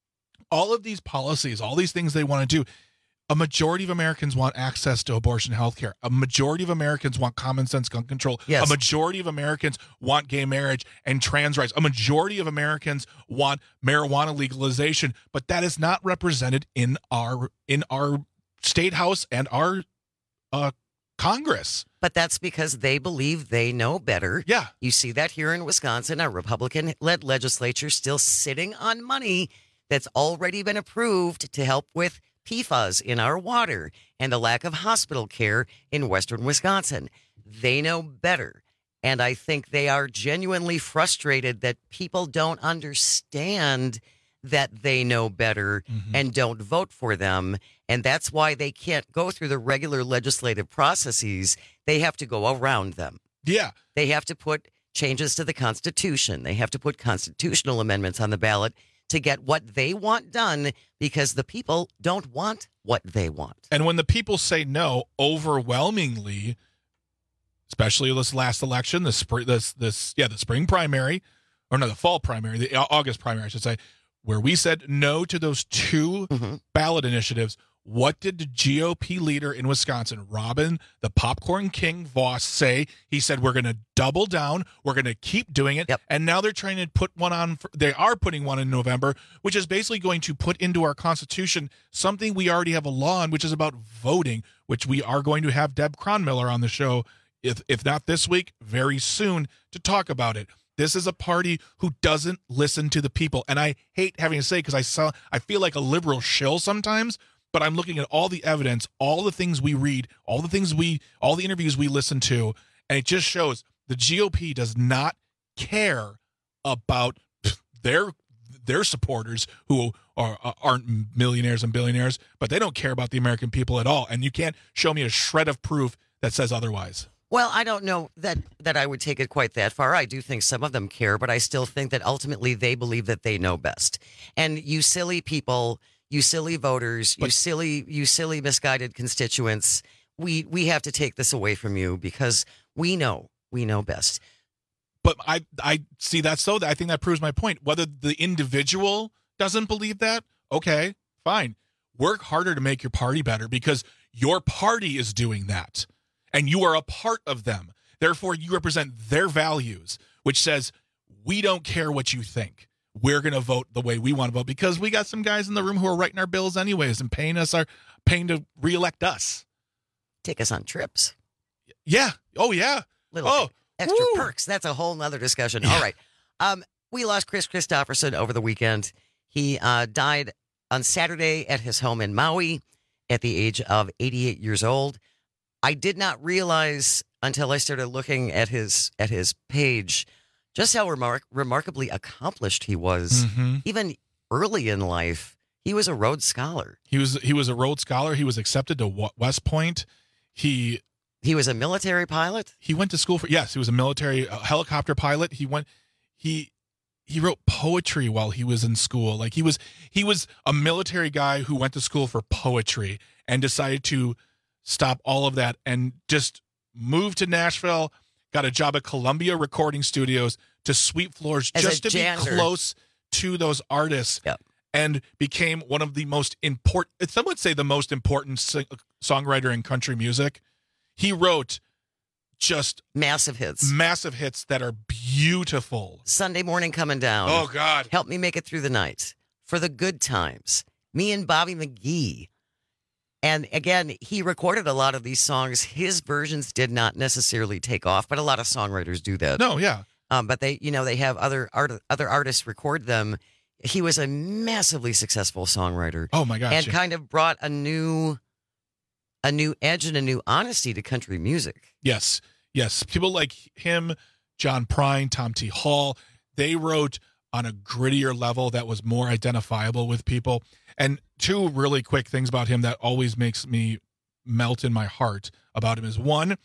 Speaker 15: all of these policies, all these things they want to do, a majority of Americans want access to abortion health care. A majority of Americans want common sense gun control.
Speaker 14: Yes.
Speaker 15: A majority of Americans want gay marriage and trans rights. A majority of Americans want marijuana legalization, but that is not represented in our in our state house and our uh, Congress.
Speaker 14: But that's because they believe they know better.
Speaker 15: Yeah.
Speaker 14: You see that here in Wisconsin, a Republican-led legislature still sitting on money that's already been approved to help with P FAS in our water and the lack of hospital care in western Wisconsin. They know better. And I think they are genuinely frustrated that people don't understand that they know better mm-hmm. and don't vote for them. And that's why they can't go through the regular legislative processes. They have to go around them.
Speaker 15: Yeah.
Speaker 14: They have to put changes to the Constitution. They have to put constitutional amendments on the ballot to get what they want done, because the people don't want what they want.
Speaker 15: And when the people say no, overwhelmingly, especially this last election, the spring, this, this, yeah, the spring primary, or no, the fall primary, the August primary, I should say, where we said no to those two mm-hmm. ballot initiatives, what did the G O P leader in Wisconsin, Robin, the Popcorn King Voss, say? He said, we're going to double down. We're going to keep doing it.
Speaker 14: Yep.
Speaker 15: And now they're trying to put one on. For, they are putting one in November, which is basically going to put into our Constitution something we already have a law on, which is about voting, which we are going to have Deb Cronmiller on the show, if if not this week, very soon, to talk about it. This is a party who doesn't listen to the people. And I hate having to say, because I saw, I feel like a liberal shill sometimes, but I'm looking at all the evidence, all the things we read, all the things we, all the interviews we listen to, and it just shows the G O P does not care about their their supporters who are aren't millionaires and billionaires, but they don't care about the American people at all. And you can't show me a shred of proof that says otherwise.
Speaker 14: Well, I don't know that, that I would take it quite that far. I do think some of them care, but I still think that ultimately they believe that they know best. And you silly people, you silly voters, but, you silly, you silly misguided constituents, we we have to take this away from you because we know, we know best.
Speaker 15: But I I see that, so I think that proves my point. Whether the individual doesn't believe that, okay, fine. Work harder to make your party better, because your party is doing that. And you are a part of them. Therefore, you represent their values, which says, we don't care what you think. We're going to vote the way we want to vote, because we got some guys in the room who are writing our bills anyways and paying us our paying to reelect us.
Speaker 14: Take us on trips.
Speaker 15: Yeah. Oh, yeah.
Speaker 14: Little
Speaker 15: oh,
Speaker 14: extra
Speaker 15: woo.
Speaker 14: perks. That's a whole nother discussion.
Speaker 15: Yeah.
Speaker 14: All right. Um, we lost Chris Christopherson over the weekend. He uh, died on Saturday at his home in Maui at the age of eighty-eight years old. I did not realize until I started looking at his at his page, just how remark- remarkably accomplished he was,
Speaker 15: Mm-hmm.
Speaker 14: even early in life. He was a Rhodes Scholar.
Speaker 15: He was he was a Rhodes Scholar. He was accepted to Wa- West Point. He
Speaker 14: he was a military pilot.
Speaker 15: He went to school for yes. He was a military uh, helicopter pilot. He went he he wrote poetry while he was in school. Like he was he was a military guy who went to school for poetry and decided to stop all of that and just move to Nashville. Got a job at Columbia Recording Studios to sweep floors
Speaker 14: As
Speaker 15: just
Speaker 14: a
Speaker 15: to be
Speaker 14: janitor.
Speaker 15: close to those artists.
Speaker 14: Yep.
Speaker 15: And became one of the most important, some would say the most important sing- songwriter in country music. He wrote just
Speaker 14: massive hits,
Speaker 15: massive hits that are beautiful.
Speaker 14: Sunday Morning Coming Down.
Speaker 15: Oh, God.
Speaker 14: Help Me Make It Through the Night. For the Good Times. Me and Bobby McGee. And again, he recorded a lot of these songs. His versions did not necessarily take off, but a lot of songwriters do that.
Speaker 15: No, yeah.
Speaker 14: Um, but they, you know, they have other art, other artists record them. He was a massively successful songwriter.
Speaker 15: Oh my gosh!
Speaker 14: And
Speaker 15: yeah.
Speaker 14: kind of brought a new, a new edge and a new honesty to country music.
Speaker 15: Yes, yes. People like him, John Prine, Tom T. Hall, they wrote on a grittier level that was more identifiable with people. And two really quick things about him that always makes me melt in my heart about him is one,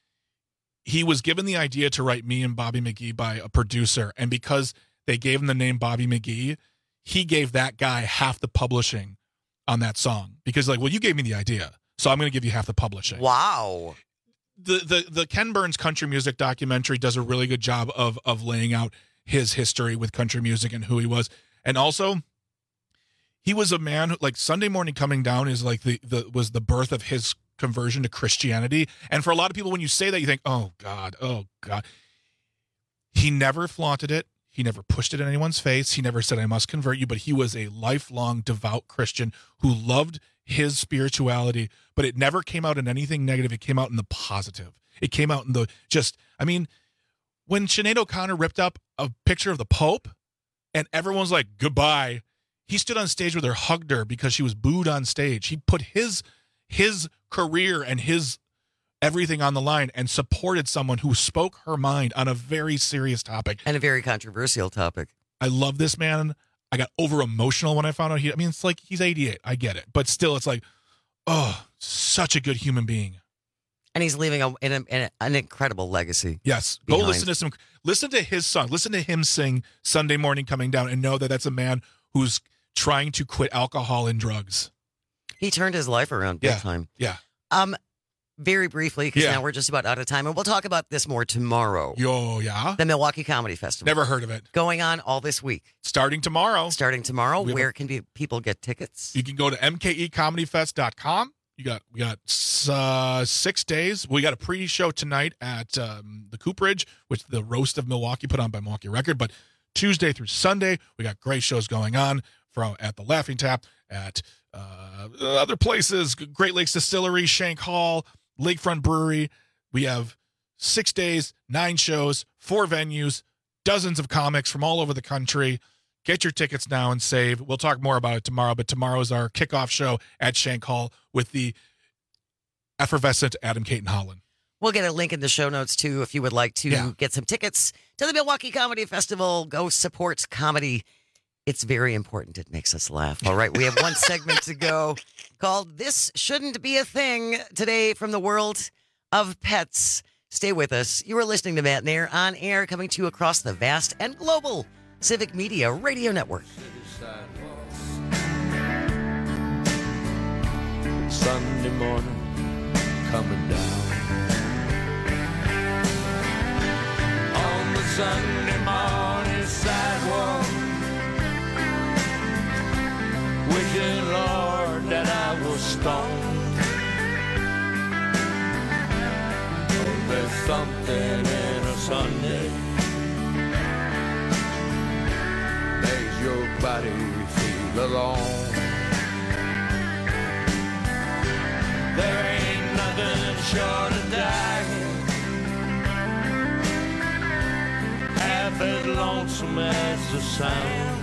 Speaker 15: he was given the idea to write Me and Bobby McGee by a producer, and because they gave him the name Bobby McGee, he gave that guy half the publishing on that song because, like, well, you gave me the idea, so I'm going to give you half the publishing.
Speaker 14: Wow.
Speaker 15: The the the Ken Burns country music documentary does a really good job of of laying out his history with country music and who he was, and also he was a man who, like, Sunday Morning Coming Down is like the the was the birth of his conversion to Christianity. And for a lot of people, when you say that, you think, oh God, oh God. He never flaunted it. He never pushed it in anyone's face. He never said, I must convert you. But he was a lifelong devout Christian who loved his spirituality, but it never came out in anything negative. It came out in the positive. It came out in the just, I mean, when Sinead O'Connor ripped up a picture of the Pope and everyone's like, goodbye, he stood on stage with her, hugged her because she was booed on stage. He put his his career and his everything on the line and supported someone who spoke her mind on a very serious topic.
Speaker 14: And a very controversial topic.
Speaker 15: I love this man. I got over emotional when I found out he, I mean, it's like he's eighty-eight. I get it. But still, it's like, oh, such a good human being.
Speaker 14: And he's leaving a, an, an, an incredible legacy.
Speaker 15: Yes.
Speaker 14: behind.
Speaker 15: Go listen to some, listen to his song. Listen to him sing Sunday Morning Coming Down and know that that's a man who's trying to quit alcohol and drugs.
Speaker 14: He turned his life around big
Speaker 15: Yeah.
Speaker 14: time.
Speaker 15: Yeah.
Speaker 14: Um, very briefly, because
Speaker 15: Yeah.
Speaker 14: now we're just about out of time, and we'll talk about this more tomorrow.
Speaker 15: Yo, yeah.
Speaker 14: The Milwaukee Comedy Festival.
Speaker 15: Never heard of it.
Speaker 14: Going on all this week.
Speaker 15: Starting tomorrow.
Speaker 14: Starting tomorrow.
Speaker 15: We have
Speaker 14: Where
Speaker 15: a-
Speaker 14: can be, people get tickets?
Speaker 15: You can go to m k e comedy fest dot com. You got we got uh, six days. We got a pre-show tonight at um, the Cooperage, which the Roast of Milwaukee put on by Milwaukee Record. But Tuesday through Sunday, we got great shows going on from at the Laughing Tap, at uh, other places, Great Lakes Distillery, Shank Hall, Lakefront Brewery. We have six days, nine shows, four venues, dozens of comics from all over the country. Get your tickets now and save. We'll talk more about it tomorrow, but tomorrow's our kickoff show at Shank Hall with the effervescent Adam Caton Holland.
Speaker 14: We'll get a link in the show notes, too, if you would like to
Speaker 15: Yeah.
Speaker 14: get some tickets to the Milwaukee Comedy Festival. Go support comedy. It's very important. It makes us laugh. All right, we have one segment to go called This Shouldn't Be a Thing today from the world of pets. Stay with us. You are listening to Matt Nair on air, coming to you across the vast and global Civic Media Radio Network.
Speaker 8: Sunday morning coming down. On the Sunday morning sidewalk, wishing, Lord, that I was stoned. Oh, there's something in a Sunday makes your body feel alone. There ain't nothing short of dying, half as lonesome as the sound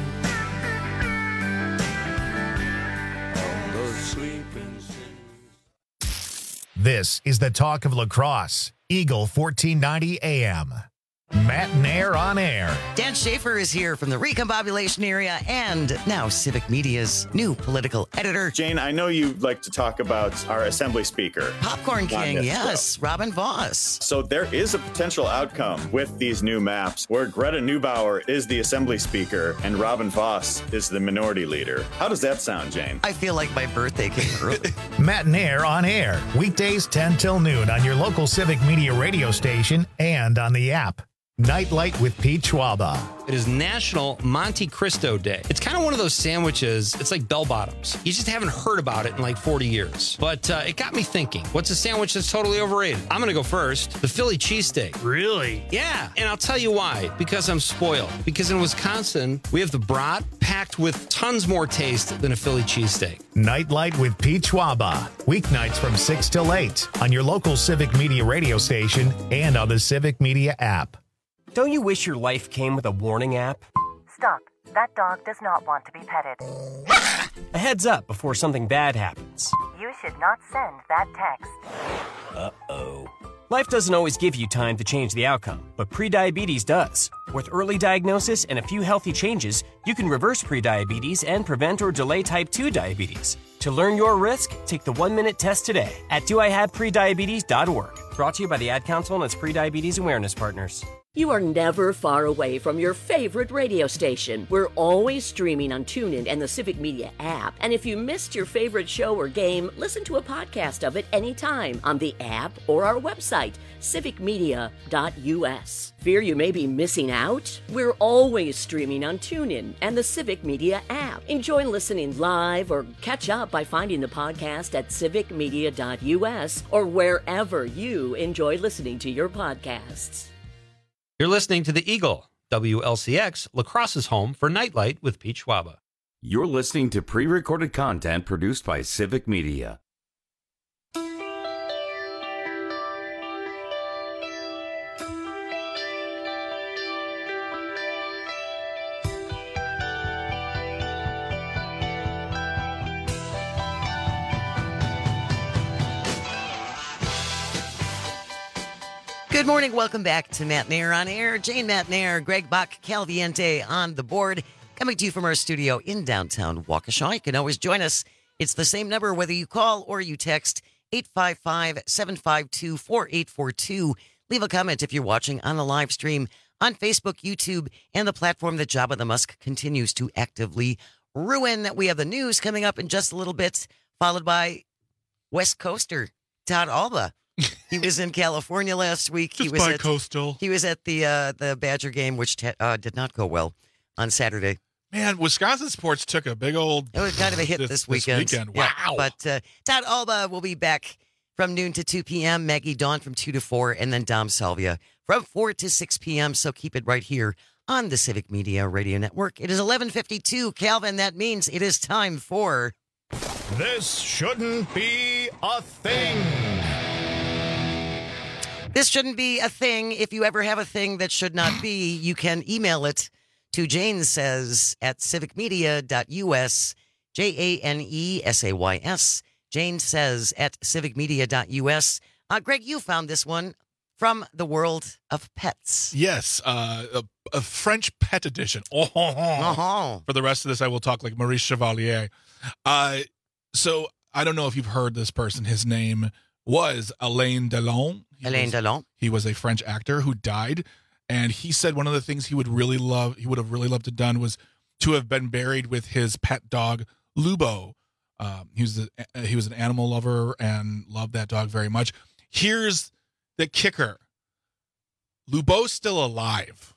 Speaker 8: of the sleeping city.
Speaker 1: This is the talk of lacrosse Eagle fourteen ninety A M. Matt Nair on air.
Speaker 14: Dan Schaefer is here from the Recombobulation area and now Civic Media's new political editor.
Speaker 17: Jane, I know you like to talk about our Assembly Speaker.
Speaker 14: Popcorn King, yes, Robin Voss.
Speaker 17: So there is a potential outcome with these new maps where Greta Neubauer is the Assembly Speaker and Robin Voss is the Minority Leader. How does that sound, Jane?
Speaker 14: I feel like my birthday came early.
Speaker 1: Matt Nair on air. Weekdays ten till noon on your local Civic Media radio station and on the app. Nightlight with Pete Schwaba.
Speaker 7: It is National Monte Cristo Day. It's kind of one of those sandwiches. It's like bell bottoms. You just haven't heard about it in like forty years. But uh, it got me thinking, what's a sandwich that's totally overrated? I'm going to go first. The Philly cheesesteak.
Speaker 2: Really?
Speaker 7: Yeah. And I'll tell you why. Because I'm spoiled. Because in Wisconsin, we have the brat packed with tons more taste than a Philly cheesesteak.
Speaker 1: Nightlight with Pete Schwaba. Weeknights from six till eight on your local Civic Media radio station and on the Civic Media app.
Speaker 16: Don't you wish your life came with a warning app?
Speaker 18: Stop. That dog does not want to be petted.
Speaker 16: A heads up before something bad happens.
Speaker 18: You should not send that text.
Speaker 16: Uh-oh. Life doesn't always give you time to change the outcome, but prediabetes does. With early diagnosis and a few healthy changes, you can reverse prediabetes and prevent or delay type two diabetes. To learn your risk, take the one-minute test today at do I have prediabetes dot org. Brought to you by the Ad Council and its prediabetes awareness partners.
Speaker 19: You are never far away from your favorite radio station. We're always streaming on TuneIn and the Civic Media app. And if you missed your favorite show or game, listen to a podcast of it anytime on the app or our website, civic media dot u s. Fear you may be missing out? We're always streaming on TuneIn and the Civic Media app. Enjoy listening live or catch up by finding the podcast at civic media dot u s or wherever you enjoy listening to your podcasts.
Speaker 7: You're listening to the Eagle, W L C X, La Crosse's home for Nightlight with Pete Schwaba.
Speaker 13: You're listening to pre-recorded content produced by Civic Media.
Speaker 14: Good morning. Welcome back to Matt Nair on air. Jane Matt Nair, Greg Bach, Calviente on the board. Coming to you from our studio in downtown Waukesha. You can always join us. It's the same number whether you call or you text eight five five, seven five two, four eight four two. Leave a comment if you're watching on the live stream on Facebook, YouTube, and the platform that Jabba the Musk continues to actively ruin. We have the news coming up in just a little bit, followed by West Coaster Todd Alba. He was in California last week.
Speaker 15: Just
Speaker 14: he was
Speaker 15: by
Speaker 14: at,
Speaker 15: Coastal.
Speaker 14: He was at the uh, the Badger game, which te- uh, did not go well on Saturday.
Speaker 15: Man, Wisconsin sports took a big old...
Speaker 14: It was kind of a hit this, this weekend.
Speaker 15: This weekend. Wow.
Speaker 14: Yeah, but uh, Todd Alba will be back from noon to two p.m., Maggie Dawn from two to four, and then Dom Salvia from four to six p.m., so keep it right here on the Civic Media Radio Network. It is eleven fifty-two, Calvin. That means it is time for...
Speaker 1: This shouldn't be a thing.
Speaker 14: This shouldn't be a thing. If you ever have a thing that should not be, you can email it to Jane Says at civic media dot u s, J A N E S A Y S, Jane Says at civic media dot u s. Uh, Greg, you found this one from the world of pets.
Speaker 15: Yes, uh, a, a French pet edition. Oh, oh, oh.
Speaker 14: Uh-huh.
Speaker 15: For the rest of this, I will talk like Maurice Chevalier. Uh, so I don't know if you've heard this person. His name was Alain Delon. He
Speaker 14: Alain
Speaker 15: was,
Speaker 14: Delon.
Speaker 15: He was a French actor who died, and he said one of the things he would really love, he would have really loved to done was to have been buried with his pet dog Lubo. Um, he was a, he was an animal lover and loved that dog very much. Here's the kicker: Lubo's still alive.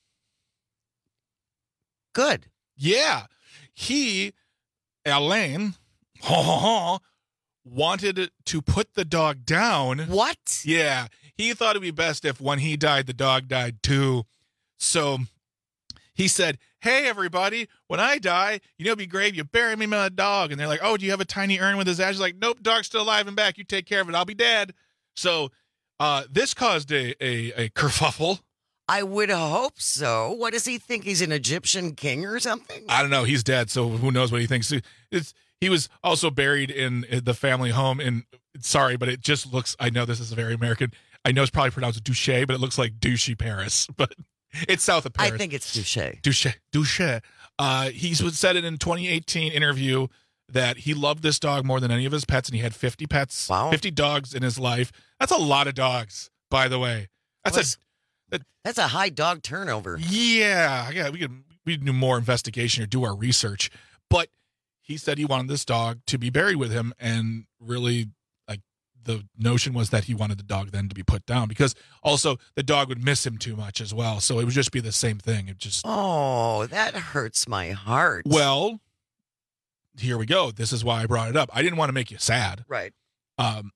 Speaker 14: Good.
Speaker 15: Yeah, he Alain. Ha ha ha. Wanted to put the dog down.
Speaker 14: What?
Speaker 15: Yeah. He thought it'd be best if when he died, the dog died too. So he said, hey, everybody, when I die, you know, it'd be great. You bury me with a dog. And they're like, oh, do you have a tiny urn with his ashes? Like, nope, dog's still alive and back. You take care of it. I'll be dead. So uh, this caused a, a, a kerfuffle.
Speaker 14: I would hope so. What does he think? He's an Egyptian king or something?
Speaker 15: I don't know. He's dead, so who knows what he thinks. It's He was also buried in the family home in, sorry, but it just looks, I know this is very American, I know it's probably pronounced Douche, but it looks like Douchy Paris. But it's south of Paris.
Speaker 14: I think it's Douche.
Speaker 15: Douche. Douche. Uh, he said in a twenty eighteen interview that he loved this dog more than any of his pets, and he had fifty pets,
Speaker 14: wow.
Speaker 15: fifty dogs in his life. That's a lot of dogs, by the way. That's
Speaker 14: well,
Speaker 15: a that,
Speaker 14: that's a high dog turnover.
Speaker 15: Yeah, yeah. We could we could do more investigation or do our research, but he said he wanted this dog to be buried with him, and really, like, the notion was that he wanted the dog then to be put down because also the dog would miss him too much as well. So it would just be the same thing. It just
Speaker 14: oh, that hurts my heart.
Speaker 15: Well, here we go. This is why I brought it up. I didn't want to make you sad.
Speaker 14: Right.
Speaker 15: Um,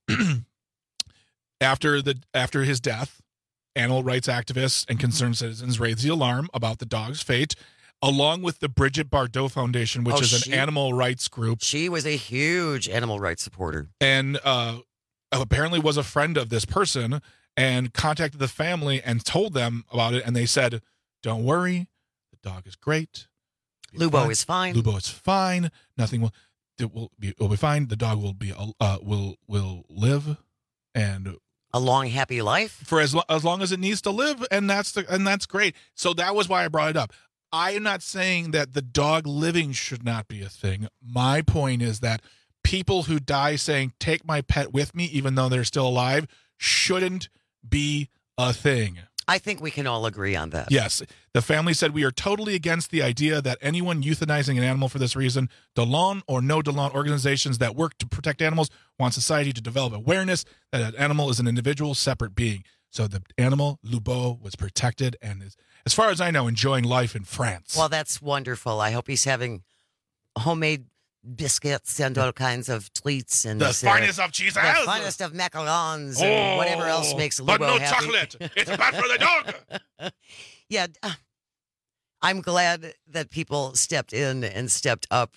Speaker 15: after the after his death, animal rights activists and concerned citizens raised the alarm about the dog's fate, along with the Bridget Bardot Foundation, which
Speaker 14: oh,
Speaker 15: is
Speaker 14: she,
Speaker 15: an animal rights group.
Speaker 14: She was a huge animal rights supporter.
Speaker 15: And uh, apparently was a friend of this person and contacted the family and told them about it. And they said, don't worry, the dog is great.
Speaker 14: Lubo
Speaker 15: fine.
Speaker 14: is fine.
Speaker 15: Lubo is fine. Nothing will, it will be, it will be fine. The dog will be, uh, will, will live and
Speaker 14: a long, happy life
Speaker 15: for as, lo- as long as it needs to live. And that's the, and that's great. So that was why I brought it up. I am not saying that the dog living should not be a thing. My point is that people who die saying, take my pet with me, even though they're still alive, shouldn't be a thing.
Speaker 14: I think we can all agree on that.
Speaker 15: Yes. The family said, we are totally against the idea that anyone euthanizing an animal for this reason. DeLon or no DeLon organizations that work to protect animals want society to develop awareness that an animal is an individual, separate being. So the animal, Lubo, was protected and is, as far as I know, enjoying life in France.
Speaker 14: Well, that's wonderful. I hope he's having homemade biscuits and all kinds of treats and
Speaker 15: the uh, finest of cheeses,
Speaker 14: the finest of macarons,
Speaker 15: oh,
Speaker 14: and whatever else makes Lubo
Speaker 15: but no
Speaker 14: happy.
Speaker 15: chocolate. It's bad for the dog.
Speaker 14: Yeah, uh, I'm glad that people stepped in and stepped up.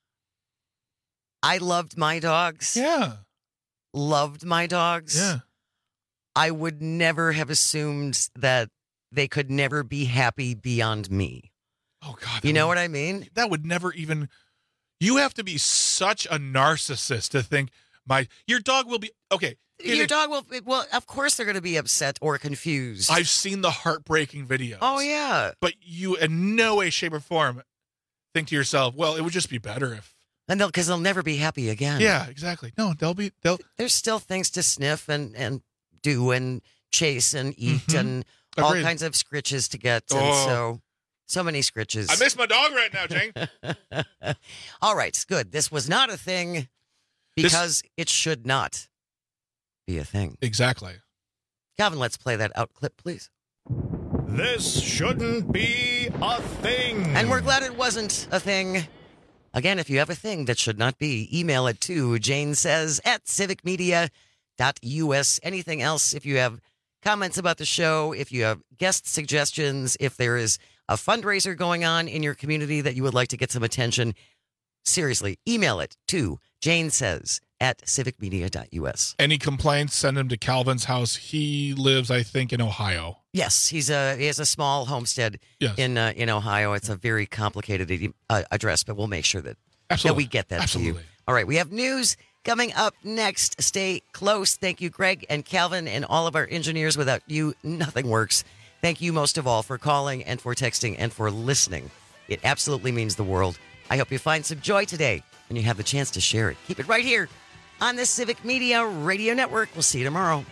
Speaker 14: I loved my dogs.
Speaker 15: Yeah,
Speaker 14: loved my dogs.
Speaker 15: Yeah,
Speaker 14: I would never have assumed that they could never be happy beyond me.
Speaker 15: Oh God,
Speaker 14: you know
Speaker 15: would,
Speaker 14: what I mean?
Speaker 15: That would never even. You have to be such a narcissist to think my your dog will be okay.
Speaker 14: Your dog will. Well, of course they're going to be upset or confused.
Speaker 15: I've seen the heartbreaking videos.
Speaker 14: Oh yeah,
Speaker 15: but you, in no way, shape, or form, think to yourself, "Well, it would just be better if."
Speaker 14: And they'll because they'll never be happy again.
Speaker 15: Yeah, exactly. No, they'll be. They'll.
Speaker 14: There's still things to sniff and and do and chase and eat
Speaker 15: mm-hmm.
Speaker 14: and
Speaker 15: Agreed.
Speaker 14: all kinds of scritches to get. And
Speaker 15: oh.
Speaker 14: so. So many scritches.
Speaker 15: I miss my dog right now, Jane.
Speaker 14: All right, good. This was not a thing because this... it should not be a thing.
Speaker 15: Exactly.
Speaker 14: Calvin, let's play that out clip, please.
Speaker 1: This shouldn't be a thing.
Speaker 14: And we're glad it wasn't a thing. Again, if you have a thing that should not be, email it to Jane Says at civic media dot U S. Anything else, if you have comments about the show, if you have guest suggestions, if there is a fundraiser going on in your community that you would like to get some attention, seriously, email it to Jane Says at civic media dot U S.
Speaker 15: Any complaints, send them to Calvin's house. He lives, I think, in Ohio.
Speaker 14: Yes, he's a he has a small homestead
Speaker 15: yes.
Speaker 14: in uh, in Ohio. It's a very complicated uh, address, but we'll make sure that, that we get that
Speaker 15: Absolutely.
Speaker 14: to you. All right, we have news coming up next. Stay close. Thank you, Greg and Calvin and all of our engineers. Without you, nothing works. Thank you most of all for calling and for texting and for listening. It absolutely means the world. I hope you find some joy today and you have the chance to share it. Keep it right here on the Civic Media Radio Network. We'll see you tomorrow.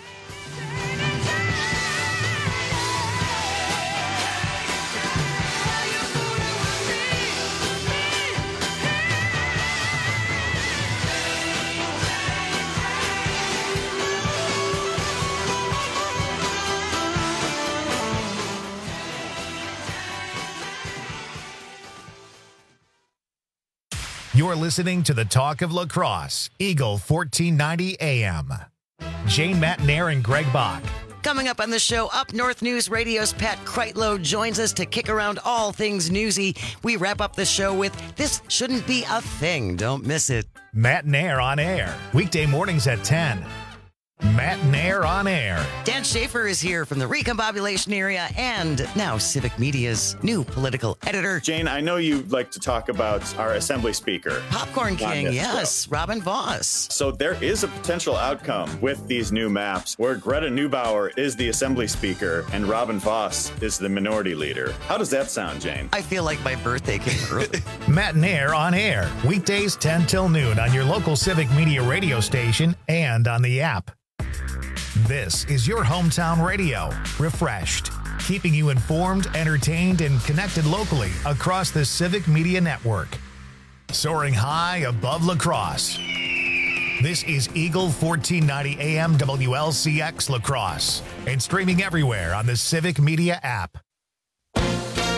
Speaker 1: You're listening to the Talk of La Crosse, Eagle fourteen ninety A M. Jane Matnair and Greg Bach.
Speaker 14: Coming up on the show, Up North News Radio's Pat Kreitlow joins us to kick around all things newsy. We wrap up the show with This Shouldn't Be a Thing. Don't miss it.
Speaker 1: Matnair on air, weekday mornings at ten. Matt Nair on air.
Speaker 14: Dan Schaefer is here from the Recombobulation area and now Civic Media's new political editor.
Speaker 17: Jane, I know you like to talk about our Assembly Speaker.
Speaker 14: Popcorn King, yes, Robin Voss.
Speaker 17: So there is a potential outcome with these new maps where Greta Neubauer is the Assembly Speaker and Robin Voss is the Minority Leader. How does that sound, Jane?
Speaker 14: I feel like my birthday came early.
Speaker 1: Matt Nair on air, weekdays ten till noon on your local Civic Media radio station and on the app. This is your hometown radio, refreshed, keeping you informed, entertained, and connected locally across the Civic Media Network. Soaring high above La Crosse. This is Eagle fourteen ninety A M W L C X La Crosse and streaming everywhere on the Civic Media app.